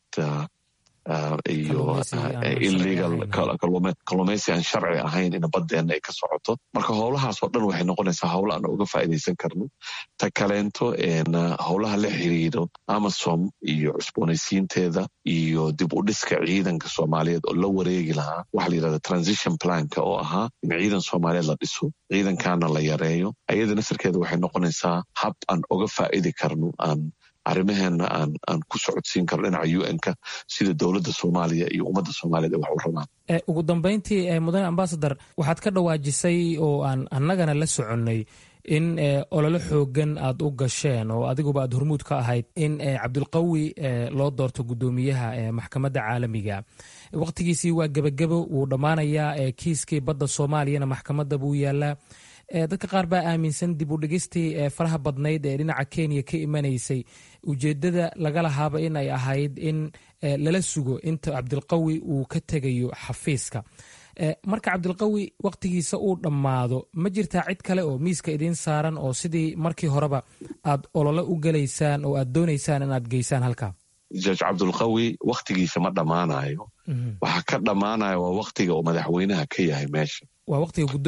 iyo illegal kalluumaysi aan sharci ahayn in baddeena ay ka socoto marka howlahaasoo dhan waxay noqonaysaa howla aan uga faa'iidaysan karno ta kaleento howlaha la xiriiro amasom iyo cusboonaysiinteeda iyo dib u dhiska ciidanka soomaaliyeed oo la wareegi lahaa waxa la yidhahda transition planka oo ahaa in ciidan soomaaliyeed la dhiso ciidankaana la yareeyo ayada nasarkeeda waxay noqonaysaa hab aan uga faa'idi karno aan arrimaheena aan aan ku socodsiin karno dhinaca u n-ka sida dowladda soomaaliya iyo ummadda soomaaliyeed ay wax u rabaan ugu dambayntii mudane ambasador waxaad ka dhawaajisay oo aan annagana la soconnay in ololo xoogan aad u gasheen oo adiguba aad hormuud ka ahayd in cabdulqawi loo doorto guddoomiyaha maxkamadda caalamiga waqtigiisii waa gebagebo wuu dhammaanayaa kiiskii badda soomaaliyana maxkamadda buu yaalaa dadka qaar baa aaminsan dib u dhigistii faraha badnayd ee dhinaca kenya ka imanaysay ujeeddada laga lahaaba in ay ahayd in lala sugo inta cabdilqawi uu ka tegayo xafiiska marka cabdilqawi wakhtigiisa uu dhammaado ma jirtaa cid kale oo miiska idiin saaran oo sidii markii horeba aad olole u gelaysaan oo aad doonaysaan inaad geysaan halkaa jaj cabdulqawi wakhtigiisa ma dhammaanayo waxaa ka dhammaanaya waa wakhtiga uu madaxweynaha ka yahay meesha waa waqtiga guddo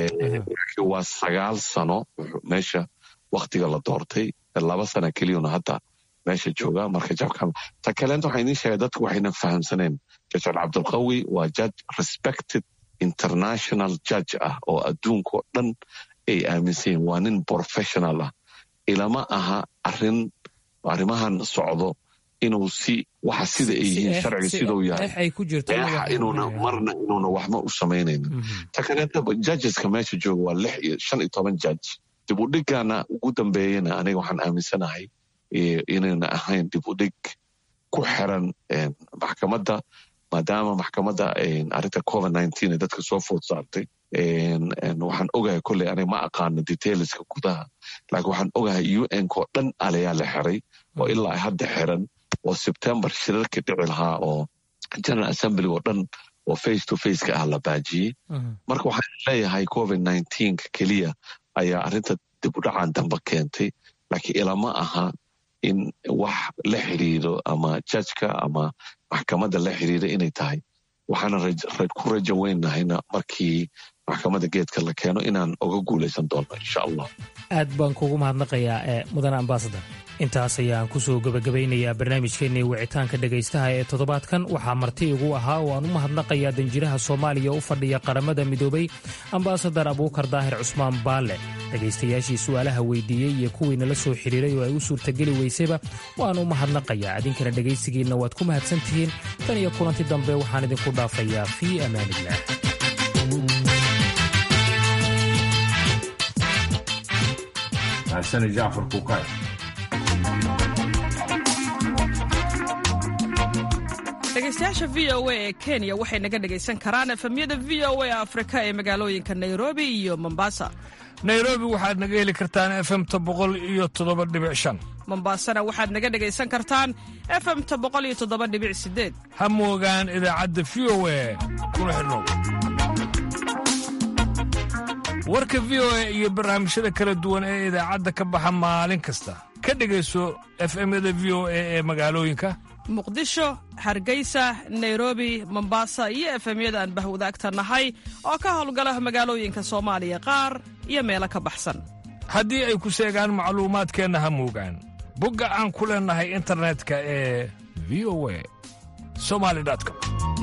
waa sagaal sano meesha wakhtiga la doortay laba sana keliyuna hadda meesha jooga marka jabka ta kaleenta waxaa idiin sheegay dadku waxayna fahamsaneen jajal cabdulqawi waa judge respected international judge ah oo adduunka oo dhan ay aaminsan yihin waa nin professional ah ilama aha arin arrimahan socdo inuu si waxa sida ay yihiin sharciga siduu yahay inuuna marna inuuna waxma u samaynayno ta kaleeta judgeska meesha jooga waa lix iyo shan iyo toban judge dib u dhigana ugu dambeeyana aniga waxaan aaminsanahay inayna ahayn dib u dhig ku xiran maxkamadda maadaama maxkamadda arrinta covid nineteen ee dadka soo food saartay waxaan ogahay kolley aniga ma aqaano detailska gudaha laakiin waxaan ogahay u n-ka oo dhan alayaa la xiray oo ilaa ay hadda xiran oo sebtembar shirarka dhici lahaa oo general assembly oo dhan oo face to face ka ah la baajiyey marka waxaan leeyahay covid nineteenka keliya ayaa arrinta dib u dhacan dambe keentay laakiin ilama aha in wax la xiriiro ama judgeka ama maxkamadda la xiriira inay tahay waxaana ku rajo weynahayna markii maxkamadda geedka la keeno inaan oga guulaysan doonno insha allah aad baan kugu mahadnaqayaa ee mudane ambasador intaas ayaan ku soo gebagabaynayaa barnaamijkeennii wicitaanka dhegaystaha ee toddobaadkan waxaa marti igu ahaa oo aan u mahadnaqayaa danjiraha soomaaliya u fadhiya qaramada midoobay ambasadar abuukar daahir cusmaan baalle dhegaystayaashii su'aalaha weydiiyey iyo kuwii nala soo xidhiiray oo ay u suurtageli weysayba waan u mahadnaqayaa idinkana dhegaysigiinna waad ku mahadsan tihiin tan iyo kulanti dambe waxaan idinku dhaafayaa fii amaanillaah حسن جعفر كوكاي dhegaystayaasha v o a ee kenya waxay naga dhegaysan karaan efemyada v o a afrika ee magaalooyinka nairobi iyo mombasa nairobi waxaad naga heli kartaan efemta boqol iyo toddoba dhibic shan mombasana waxaad naga dhegaysan kartaan efemta boqol iyo toddoba dhibic sideed ha moogaan idaacadda v o a kuna xidhnow warka v o a iyo barnaamijyada kala duwan ee idaacadda ka baxa maalin kasta ka dhegayso efemyada v o a ee magaalooyinka muqdisho hargeysa nairobi mombasa iyo efemyada aan bahwadaagta nahay oo ka howlgala magaalooyinka soomaaliya qaar iyo meelo ka baxsan haddii ay ku seegaan macluumaadkeenna ha moogaan bogga aan ku leennahay internetka ee v o a somali com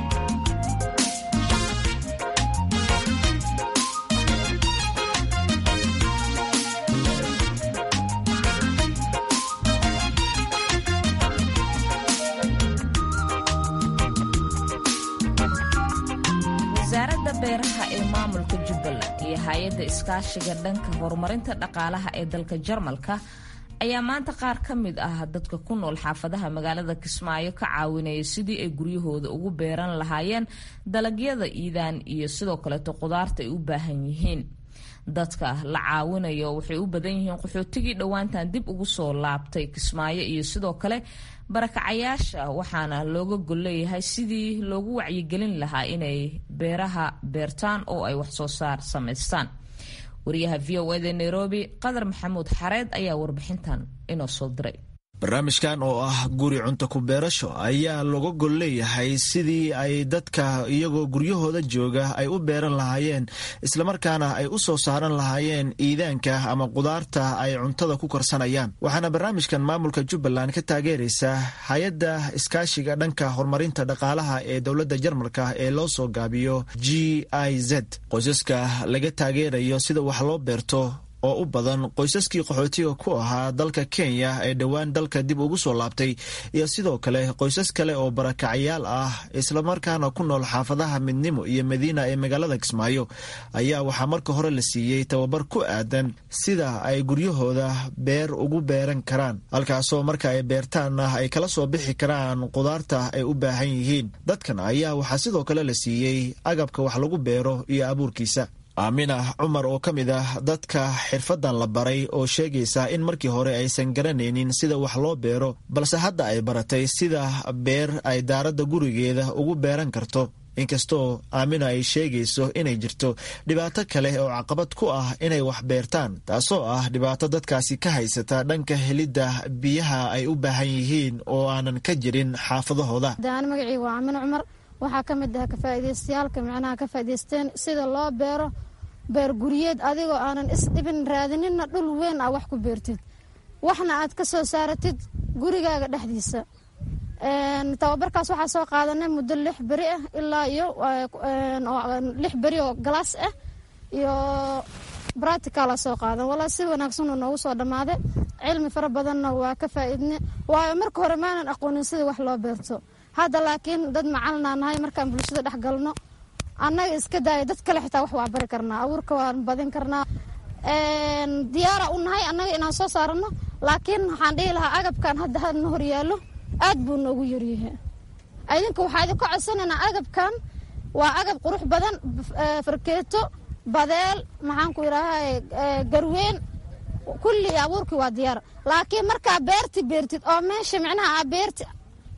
wasaaradda beeraha ee maamulka jubbaland iyo hay-adda iskaashiga dhanka horumarinta dhaqaalaha ee dalka jarmalka ayaa maanta qaar ka mid ah dadka ku nool xaafadaha magaalada kismaayo ka caawinaya sidii ay guryahooda ugu beeran lahaayeen dalagyada iidaan iyo sidoo kaleeto qudaarta ay u baahan yihiin dadka la caawinayo waxay u badan yihiin qaxootigii dhowaantan dib ugu soo laabtay kismaayo iyo sidoo kale barakacayaasha waxaana looga golleeyahay sidii loogu wacyigelin lahaa inay beeraha beertaan oo ay wax soo saar samaystaan wariyaha v o eda nairobi qadar maxamuud xareed ayaa warbixintan inoo soo diray barnaamijkan oo ah guri cunto ku beerasho ayaa looga gol leeyahay sidii ay dadka iyagoo guryahooda jooga ay u beeran lahaayeen islamarkaana ay u soo saaran lahaayeen iidaanka ama qudaarta ay cuntada ku korsanayaan waxaana barnaamijkan maamulka jubbaland ka taageeraysa hay-adda iskaashiga dhanka horumarinta dhaqaalaha ee dowladda jarmalka ee loo soo gaabiyo g i z qoysaska laga taageerayo sida wax loo beerto oo u badan qoysaskii qaxootiga ku ahaa dalka kenya ee dhowaan dalka dib ugu soo laabtay iyo sidoo kale qoysas kale oo barakacayaal ah islamarkaana ku nool xaafadaha midnimo iyo madiina ee magaalada kismaayo ayaa waxaa marka hore la siiyey tababar ku aadan sida ay guryahooda beer ugu beeran karaan halkaasoo marka ay beertaanna ay kala soo bixi karaan qudaarta ay u baahan yihiin dadkan ayaa waxaa sidoo kale la siiyey agabka wax lagu beero iyo abuurkiisa aamina cumar oo ka mid ah dadka xirfadan la baray oo sheegaysa in markii hore aysan garanaynin sida wax loo beero balse hadda ay baratay sida beer ay daaradda gurigeeda ugu beeran karto inkastoo aamina ay sheegayso inay jirto dhibaato kale oo caqabad ku ah inay wax beertaan taasoo ah dhibaato dadkaasi ka haysata dhanka helidda biyaha ay u baahan yihiin oo aanan ka jirin xaafadahooda magacayga waa aamina cumar waxaa ka mid ah kafaaidaystayaalka macnaha ka faa'idaysteen sida loo beero beer guryeed adigoo aanan isdhibin raadininna dhul weyn ah wax ku beertid waxna aad ka soo saaratid gurigaaga dhexdiisa tababarkaas waxaa soo qaadanay muddo lix beri ah ilaa iyo lix beri oo galaas ah iyo bracticala soo qaadan walaa si wanaagsanoo noogu soo dhammaaday cilmi fara badanna waa ka faa'iidne waayo marka hore maanan aqoonin sida wax loo beerto hadda laakiin dad macalinaa nahay markaan bulshada dhex galno annaga iska daaya dad kale xitaa wax waa bari karnaa abuurka waan badin karnaa diyaara u nahay annaga inaan soo saarano laakiin waxaan dhihi lahaa agabkan hadda hadna hor yaallo aad buu noogu yaryahay idinka waxaa idinka codsanaynaa agabkan waa agab qurux badan farkeeto badeel maxaan ku idhaahaa garweyn kulli abuurkii waa diyaar laakiin markaa beerti beertid oo meesha micnaha aa beerti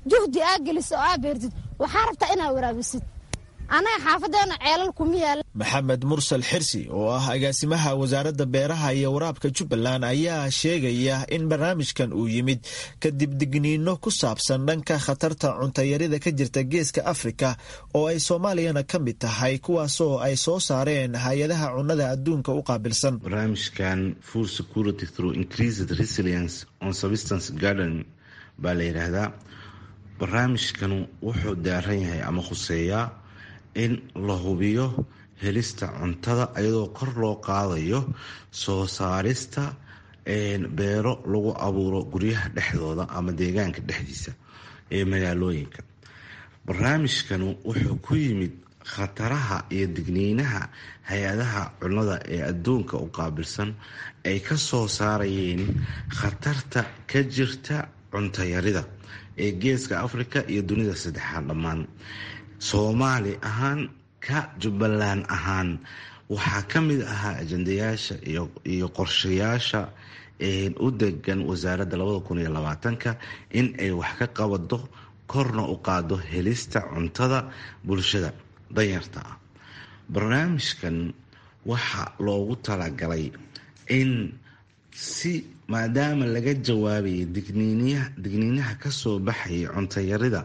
juhdi aa geliso oo aa beertid waxaa rabtaa inaa waraabisid anaga xaafadeena ceelal kuma yaala. maxamed mursal xirsi oo ah agaasimaha wasaaradda beeraha iyo waraabka jubbaland ayaa sheegaya in barnaamijkan uu yimid kadib digniino ku saabsan dhanka khatarta cuntayarida ka jirta geeska afrika oo ay soomaaliyana ka mid tahay kuwaasoo ay soo saareen hay-adaha cunnada adduunka u qaabilsan. barnaamijkan food security through increased resilience on subsistence gardening baa la yidhaahdaa. barnaamijkanu wuxuu daaran yahay ama khuseeyaa in la hubiyo helista cuntada iyadoo kor loo qaadayo soo saarista beero lagu abuuro guryaha dhexdooda ama deegaanka dhexdiisa ee magaalooyinka. barnaamijkanu wuxuu ku yimid khataraha iyo digniinaha hay-adaha cunnada ee adduunka u qaabilsan ay ka soo saarayeen khatarta ka jirta cuntayarida ee geeska afrika iyo dunida saddexaad dhammaan. soomaali ahaan ka jubbaland ahaan waxaa ka mid ahaa ajendayaasha iyo qorshayaasha u degan wasaaradda labada kun iyo labaatanka in ay wax ka qabado korna u qaado helista cuntada bulshada danyarta ah. barnaamijkan waxaa loogu talagalay in si maadaama laga jawaabayay digniinaha kasoo baxayay cuntayarida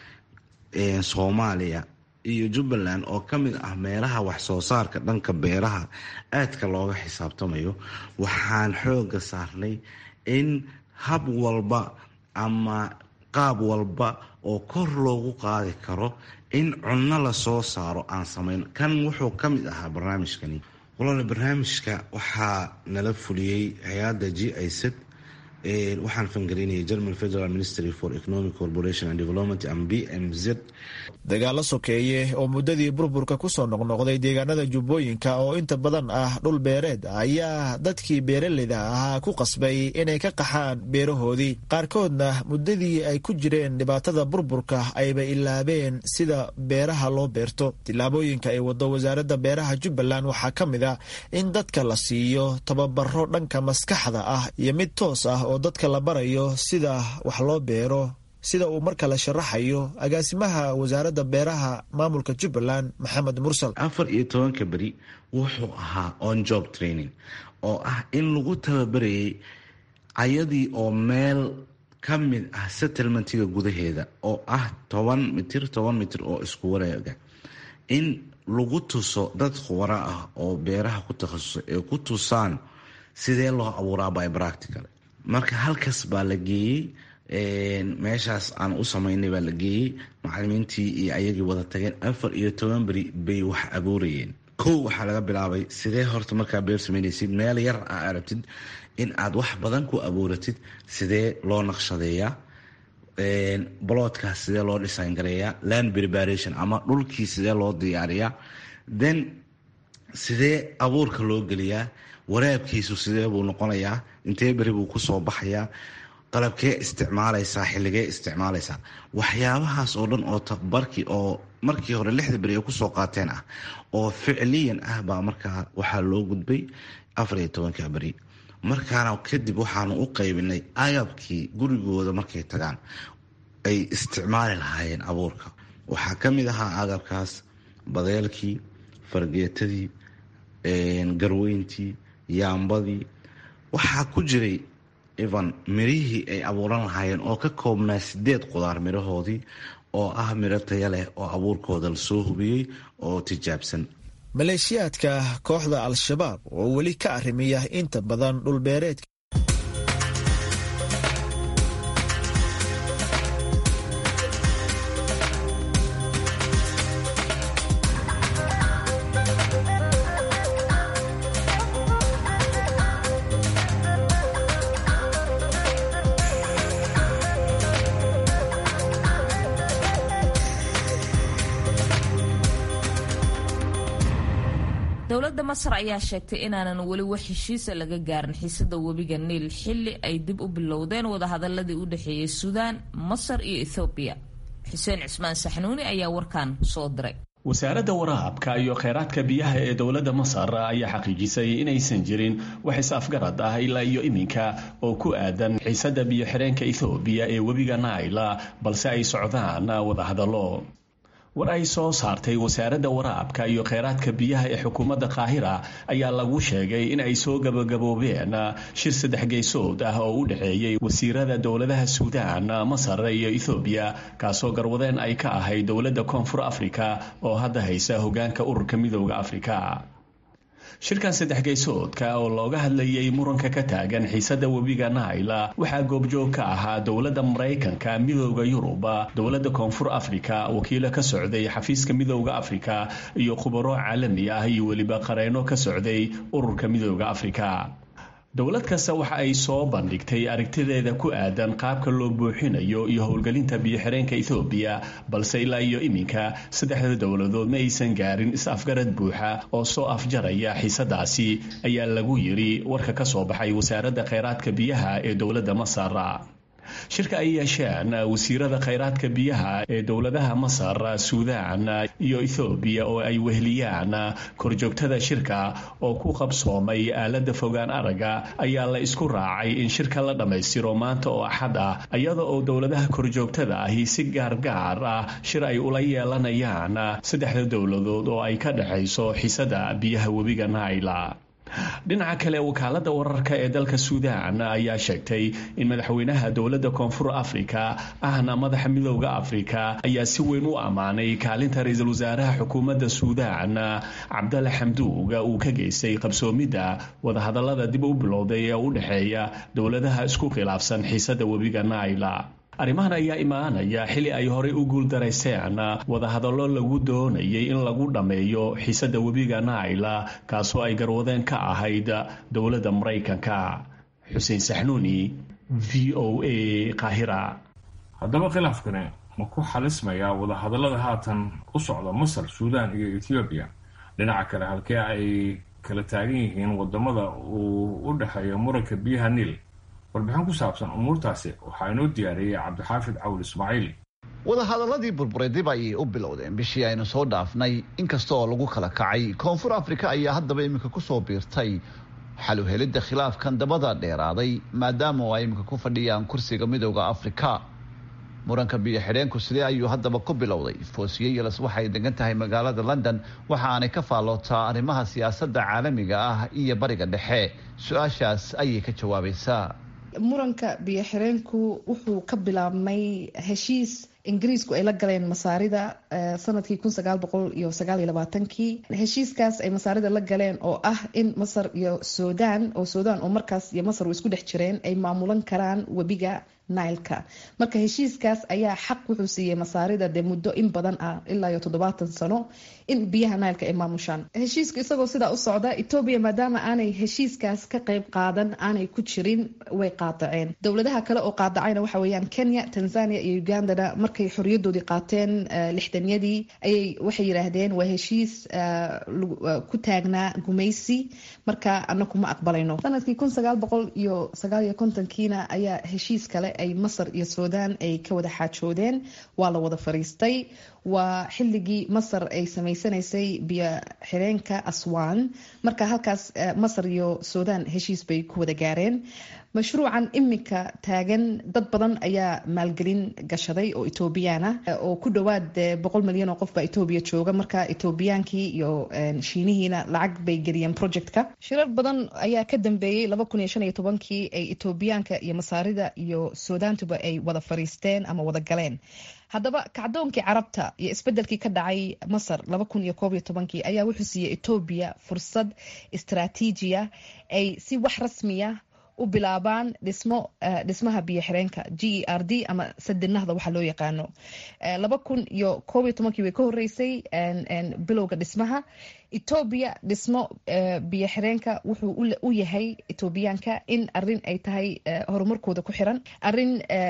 soomaaliya iyo jubbaland oo ka mid ah meelaha wax soo saarka dhanka beeraha aadka looga xisaabtamayo, waxaan xooga saarnay in hab walba ama qaab walba oo kor loogu qaadi karo in cunno la soo saaro aan samayn. kan wuxuu ka mid ahaa barnaamijkani. walaal barnaamijka waxaa nala fuliyey hay-adda g i z waxaan fangareynayay German Federal Ministry for Economic Cooperation and Development and B M Z. dagaalo sokeeye oo muddadii burburka ku soo noqnoqday deegaanada jubbooyinka oo inta badan ah dhul beereed ayaa dadkii beeraleyda ahaa ku qasbay inay ka qaxaan beerahoodii. qaarkoodna muddadii ay ku jireen dhibaatada burburka ayba ilaabeen sida beeraha loo beerto. tillaabooyinka ay wado wasaaradda beeraha jubbaland waxaa ka mid ah in dadka la siiyo tababaro dhanka maskaxda ah iyo mid toos ah oo dadka la barayo sida wax loo beero, sida uu marka la sharaxayo agaasimaha wasaaradda beeraha maamulka jubbaland maxamed mursal. afar iyo tobanka beri wuxuu ahaa on job training oo ah in lagu tababarayay ayadii oo meel ka mid ah settlementiga gudaheeda oo ah toban mitir toban mitir oo isku wareega, in lagu tuso dad khubaro ah oo beeraha ku takhasusay ee ku tusaan sidee loo abuuraa by practical. marka halkaas baa la geeyey, meeshaas aan u samaynay baa la geeyey, macalimiintii iyo ayagii wada tageen. afar iyo toban beri bay wax abuurayeen. kow waxaa laga bilaabay sidee horta markaa beer samaynaysid meel yar aa arabtid in aad wax badan ku abuuratid, sidee loo naqshadeeyaa, boloodkaas sidee loo design gareeyaa, land preparation ama dhulkii sidee loo diyaariyaa, then sidee abuurka loo geliyaa, waraabkiisu sidee buu noqonayaa, intee beri buu kusoo baxayaa, qalabkee isticmaalaysaa, xilligee isticmaalaysaa. waxyaabahaas oo dhan oo tabarkii oo markii hore lixda beri ay kusoo qaateen ah oo ficliyan ah baa markaa waxaa loo gudbay afar iyo tobanka beri. markaana kadib waxaanu u qaybinay agabkii gurigooda markay tagaan ay isticmaali lahaayeen abuurka. waxaa ka mid ahaa agabkaas badeelkii, fargeetadii, garweyntii, yaambadii. waxaa ku jiray evan mirihii ay abuuran lahaayeen oo ka koobnaa sideed qudaar mirahoodii oo ah miro taya leh oo abuurkooda lasoo hubiyey oo tijaabsan. maleeshiyaadka kooxda al-shabaab oo weli ka arrimiya inta badan dhulbeereedka dowladda masar ayaa sheegtay inaanan weli wax heshiisa laga gaarin xiisada webiga niil xilli ay dib u bilowdeen wadahadaladii u dhexeeyay suudaan, masar iyo ethoobiya. xuseen cismaan saxnuuni ayaa warkan soo diray. wasaaradda waraabka iyo kheyraadka biyaha ee dowladda masar ayaa xaqiijisay inaysan jirin wax is-afgarad ah ilaa iyo iminka oo ku aadan xiisadda biyo-xireenka ethoobiya ee webiga naila balse ay socdaan wadahadallo war ay soo saartay wasaaradda waraabka iyo kheyraadka biyaha ee xukuumadda qaahira ayaa lagu sheegay in ay soo gabagaboobeen shir saddex geysood ah oo u dhexeeyey wasiirada dowladaha suudaan masar iyo ethoobiya kaasoo garwadeen ay ka ahayd dowladda koonfur afrika oo hadda haysa hogaanka ururka midooda afrika shirkan saddex geysoodka oo looga hadlayay muranka ka taagan xiisadda webiga naila waxaa goobjoog ka ahaa dowladda maraykanka midooda yuruba dowladda koonfur afrika wakiilo ka socday xafiiska midooda afrika iyo khubaro caalami ah iyo weliba qareeno ka socday ururka midooda afrika dowlad kasta waxa ay soo bandhigtay aragtideeda ku aadan qaabka loo buuxinayo iyo howlgelinta biyo-xireenka ethoobiya balse ilaa iyo iminka saddexda dowladood ma aysan gaarin is-afgarad buuxa oo soo afjaraya xiisadaasi ayaa lagu yiri warka ka soo baxay wasaaradda kheyraadka biyaha ee dowladda masar shirka ay yeesheen wasiirada kheyraadka biyaha ee dowladaha masar suudaan iyo ethoobiya oo ay weheliyaan korjoogtada shirka oo ku qabsoomay aalada fogaan araga ayaa la isku raacay in shirka la dhammaystiro maanta oo axad ah iyada oo dowladaha korjoogtada ahi si gaargaar ah shir ay ula yeelanayaan saddexda dowladood oo ay ka dhexayso xiisada biyaha webiga naila dhinaca kale wakaaladda wararka ee dalka suudaan ayaa sheegtay in madaxweynaha dowladda koonfur afrika ahna madaxa midooda afrika ayaa si weyn u ammaanay kaalinta ra-iisul wasaaraha xukuumadda suudaan cabdalla xamduuga uu ka geystay qabsoomidda wadahadallada dib u bilowday ee u dhexeeya dowladaha isku khilaafsan xiisadda webiga naila arrimahan ayaa imaanaya xili ay horey u guuldarayseen wadahadallo lagu doonayay in lagu dhammeeyo xiisadda webiga naila kaasoo ay garwadeen ka ahayd dowladda maraykanka xuseen saxnuuni v o a qaahira haddaba khilaafkani ma ku xalismayaa wadahadallada haatan u socda masar suudaan iyo ethoobiya dhinaca kale halkee ay kala taagan yihiin wadamada uu u dhexeeya muranka biyaha niil warbixin ku saabsan umuurtaasi waxaa inoo diyaariyey cabdixaafid cawl ismaaciil wadahadaladii burburay dib ayay u bilowdeen bishii aynu soo dhaafnay inkasta oo lagu kala kacay koonfur afrika ayaa haddaba iminka kusoo biirtay xal u helidda khilaafkan dabada dheeraaday maadaama oo ay iminka ku fadhiyaan kursiga midooda afrika muranka biyo xidheenku sidee ayuu haddaba ku bilowday foosiye yeles waxay degan tahay magaalada london waxa aanay ka faallootaa arrimaha siyaasadda caalamiga ah iyo bariga dhexe su-aashaas ayay ka jawaabaysaa muranka biyo xireenku wuxuu ka bilaabmay heshiis ingiriisku ay la galeen masaarida sanadkii kun sagaal boqol iyo sagaal iyo labaatankii heshiiskaas ay masaarida la galeen oo ah in masar iyo suudaan oo suudaan oo markaas iyo masar isku dhex jireen ay maamulan karaan webiga nailka marka heshiiskaas ayaa xaq wuxuu siiyey masaarida dee muddo in badan ah ilaa iyo toddobaatan sano in biyaha nailka ay maamushaan heshiiska isagoo sidaa u socda etoobiya maadaama aanay heshiiskaas ka qayb qaadan aanay ku jirin way qaadaceen dowladaha kale oo qaadacayna waxa weeyaan kenya tanzania iyo ugandana markay xorriyadoodii qaateen lixdanyadii ayay waxay yidhaahdeen waa heshiis ku taagnaa gumaysi marka anaku ma aqbalayno sanadkii kun sagaal boqol iyo sagaal iyo kontonkiina ayaa heshiis kale ay masar iyo suudaan ay ka wada xaajoodeen waa la wada fariistay waa xilligii masar ay samaysanaysay biyo xireenka aswan marka halkaas masar iyo suudaan heshiis bay ku wada gaareen mashruucan iminka taagan dad badan ayaa maalgelin gashaday oo etoobiyaan ah oo ku dhowaad boqol milyan oo qof baa etoobiya jooga marka etoobiyaankii iyo shiinihiina lacag bay geliyeen projectka shirar badan ayaa ka dambeeyey laba kun iyo shan iyo tobankii ay etoobiyaanka iyo masaarida iyo suudaantuba ay wada fariisteen ama wada galeen haddaba kacdoonkii carabta iyo isbedelkii ka dhacay masar laba kun iyo koob iyo tobankii ayaa wuxuu siiyey etoobiya fursad istaraatiijiya ay si wax rasmiya u bilaabaan dhismo dhismaha biyo xireenka g e r d ama sadinahda waxa loo yaqaano laba kun iyo koob iyo tobankii way ka horeysay bilowga dhismaha etoobiya dhismo biyo xireenka wuxuu u yahay etoobiyaanka in arin ay tahay horumarkooda ku xiran, arin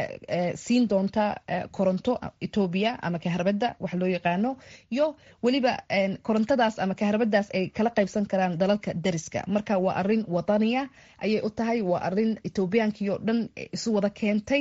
siin doonta koronto etoobiya ama kaharabada wax loo yaqaano, iyo weliba korontadaas ama kaharabadaas ay kala qaybsan karaan dalalka dariska. marka waa arin wadaniya ayay u tahay, waa arin etoobiyaankiio dhan isu wada keentay,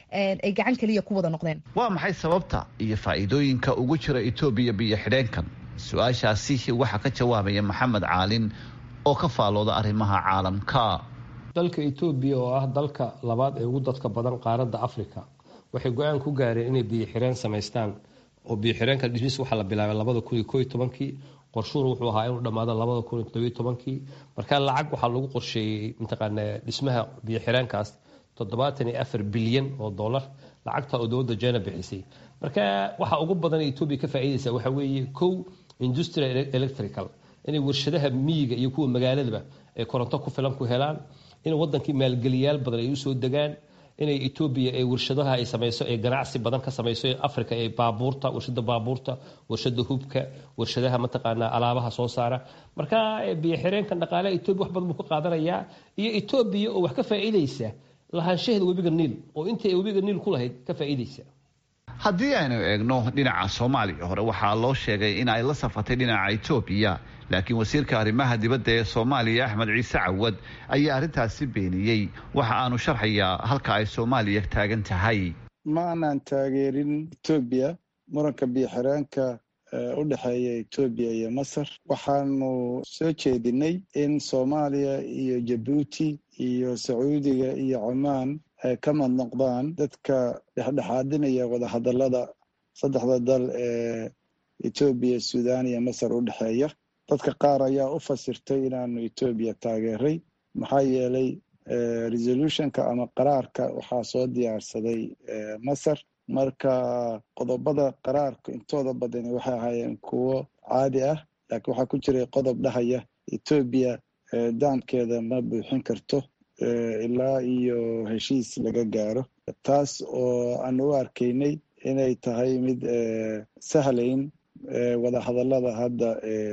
ay gacan keliya ku wada noqdeen. waa maxay sababta iyo faa'iidooyinka ugu jira etoobiya biyo xidheenkan? su-aashaasi waxaa ka jawaabaya maxamed caalin oo ka faalooda arrimaha caalamka. dalka etoobiya oo ah dalka labaad ee ugu dadka badan qaaradda africa waxay go-aan ku gaareen inay biyo xireen samaystaan, oo biyo xireenka dhismis waxaa la bilaabay labada kun iyo koo iyo tobankii, qorshuhuna wuxuu ahaa inuu dhammaado labada kun iyo toddobiyo tobankii. markaa lacag waxaa lagu qorsheeyey mataqaana dhismaha biyo xireenkaas toddobaatan iyo afar bilyan oo dollar, lacagta oo dowladda jena bixisay. marka waxa ugu badan etoobiya ka faa'iidaysa waxa weeye kow, industrial electrical, inay warshadaha miyiga iyo kuwa magaaladaba ay koronto ku filan ku helaan, in wadankii maalgeliyaal badan ay usoo degaan, inay etoobiya ay warshadaha ay samayso ee ganacsi badan ka samayso africa, ee baabuurta, warshada baabuurta, warshada hubka, warshadaha mataqaanaa alaabaha soo saara. marka biyo xireenkan dhaqaalaha etoobiya wax badan buu ka qaadanayaa, iyo etoobiya oo wax ka faa'iidaysa lahaanshaheeda webiga niil, oo intay webiga niil ku lahayd ka faa'iidaysa. haddii aynu eegno dhinaca soomaaliya, hore waxaa loo sheegay in ay la safatay dhinaca etoobiya, laakiin wasiirka arrimaha dibadda ee soomaaliya axmed ciise cawad ayaa arrintaasi beeniyey. waxa aanu sharxayaa halka ay soomaaliya taagan tahay. ma aanaan taageerin etoobiya muranka biyo xireenka u dhexeeya etoobiya iyo masar. waxaanu soo jeedinay in soomaaliya iyo jabuuti iyo sacuudiga iyo cumaan ay ka mid noqdaan dadka dhexdhexaadinaya wadahadalada saddexda dal ee etoobiya, suudaan iyo masar u dhexeeya. dadka qaar ayaa u fasirtay inaanu etoobiya taageeray, maxaa yeelay resolutionka ama qaraarka waxaa soo diyaarsaday masar. marka qodobada qaraarka intooda badani waxay ahaayeen kuwo caadi ah, laakiin waxaa ku jiray qodob dhahaya etoobiya daamkeeda ma buuxin karto ilaa iyo heshiis laga gaaro. taas oo aan u arkaynay inay tahay mid sahlayn wadahadalada hadda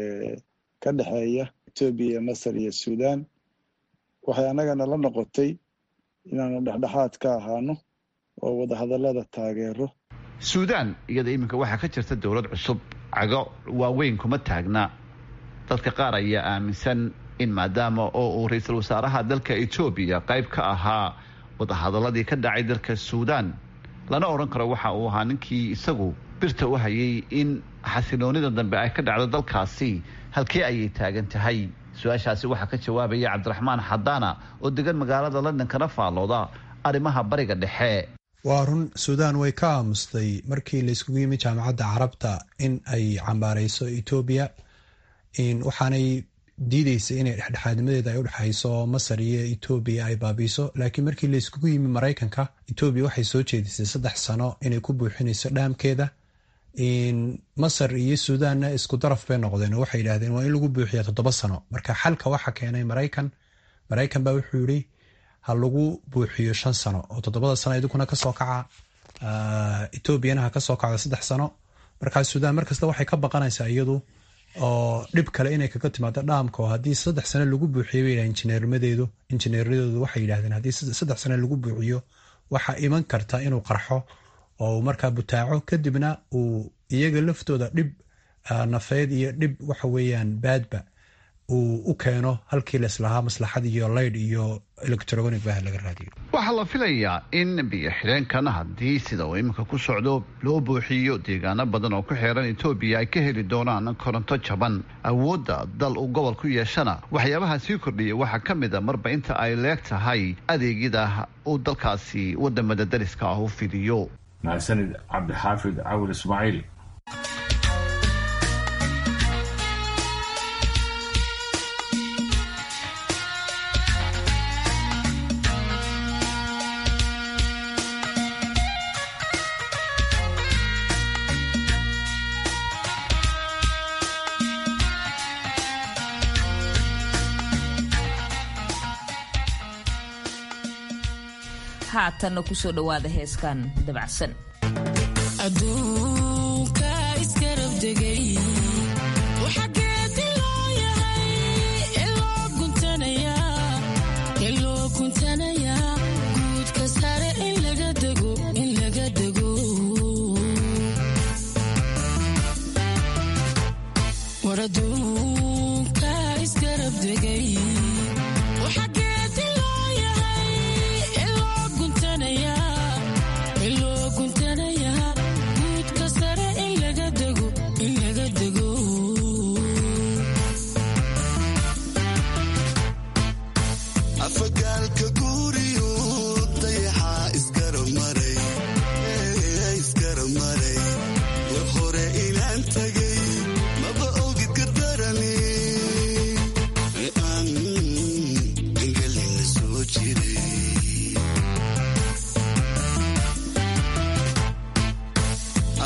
ka dhexeeya etoobiya, masar iyo suudaan. waxay annagana la noqotay inaanu dhexdhexaad ka ahaano oo wadahadalada taageero. suudaan iyada iminka waxaa ka jirta dowlad cusub, cago waaweyn kuma taagna. dadka qaar ayaa aaminsan in maadaama oo uu ra-iisul wasaaraha dalka etoobiya qayb ka ahaa wadahadaladii ka dhacay dalka suudaan, lana odhan karo waxa uu ahaa ninkii isagu birta u hayay in xasiloonida dambe ay ka dhacdo dalkaasi, halkee ayay taagan tahay? su-aashaasi waxaa ka jawaabaya cabdiraxmaan xadaana oo degan magaalada london kana faallooda arrimaha bariga dhexe. waa run, suudaan way ka aamustay markii layskugu yimi jaamacadda carabta in ay cambaarayso etoobiya, waxaanay diideysa inay dhexdhexaadnimadeeda ay udhexayso masar iyo etoobiya ay baabiiso. laakiin markii layskugu yimi maraykanka, etoobiya waxay soo jeedisay saddex sano inay ku buuxinayso dhaamkeeda. masar iyo suudaanna isku daraf bay noqdeen oo waxay yidhahdeen waa in lagu buuxiya toddoba sano. marka xalka waxa keenay maraykan. maraykan baa wuxuu yidhi ha lagu buuxiyo shan sano oo toddobada sano idinkuna kasoo kaca, etoobiyana ha kasoo kacdo saddex sano. markaa suudaan markasta waxay ka baqanaysaa iyadu oo dhib kale inay kaga timaado dhaamka, oo haddii saddex sano lagu buuxiyo bay yidhahdeen injineermadeedu injineeradeedu waxay yidhahdeen haddii saddex sano lagu buuxiyo waxaa iman karta inuu qarxo oo markaa butaaco, kadibna uu iyaga laftooda dhib nafeed iyo dhib waxa weeyaan baadba uu u keeno halkii laislahaa maslaxad iyo laydh iyo electronic bah laga raadiyo. waxaa la filayaa in biyo xidheenkan haddii sida uu iminka ku socdo loo buuxiyo, deegaano badan oo ku xeeran etoobiya ay ka heli doonaan koronto jaban. awoodda dal uu gobol ku yeeshana waxyaabaha sii kordhiya waxaa ka mid a marba inta ay leeg tahay adeegyada uu dalkaasi wadamada dariska ah u fidiyo. mahadsanid cabdixaafid cawil ismaaciil. haatanna kusoo dhawaada heeskan dabacsan. adduunka iskarab degay waxa geedi loo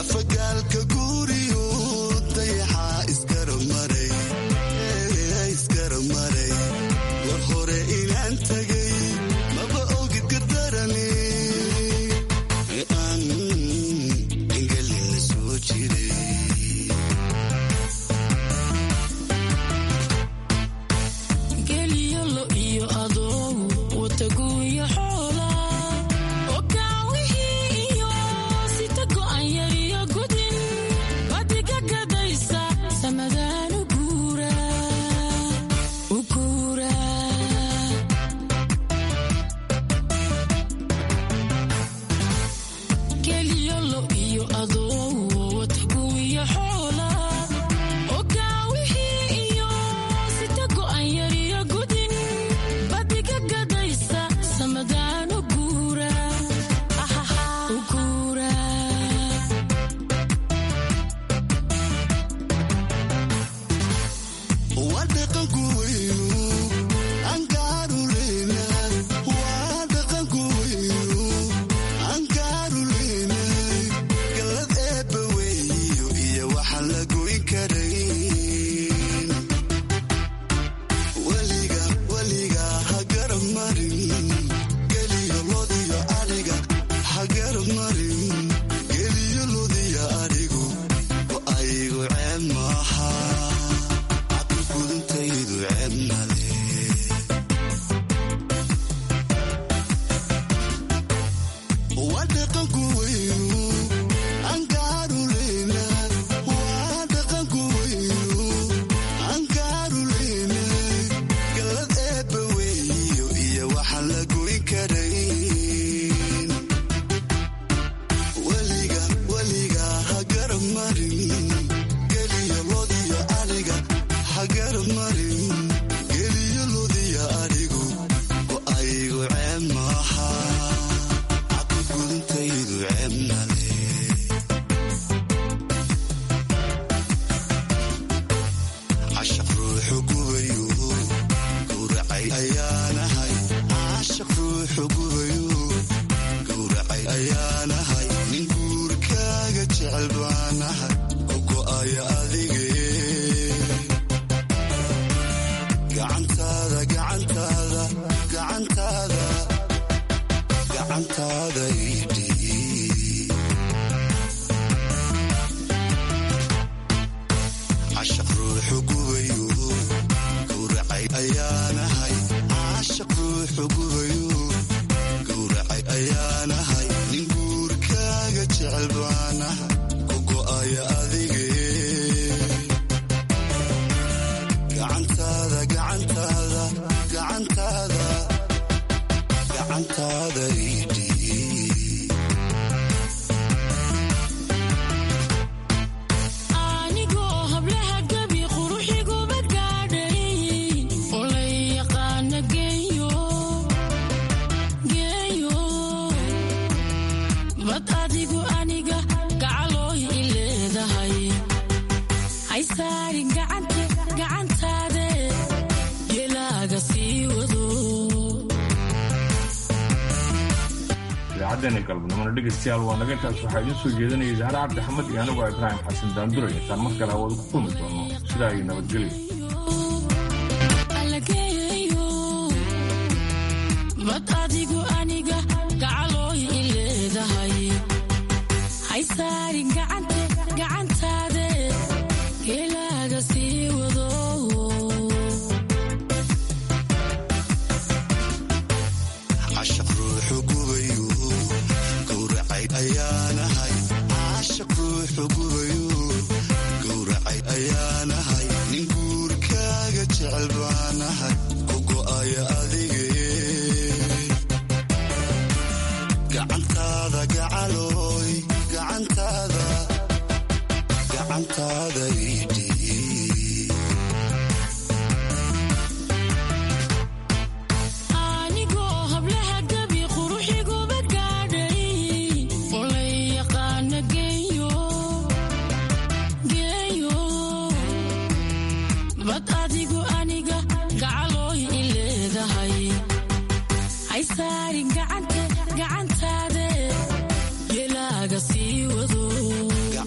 idaacaddeena galabnimona dhegaystayaal waa naga intaas waxaa idiin soo jeedanayay zahra cabdi axmed iyo anigu a ibraahim xasan daanduray intaan mar kale hawada ku kulmi doono sidaa iyo nabadgelyo gacantaada gacantaada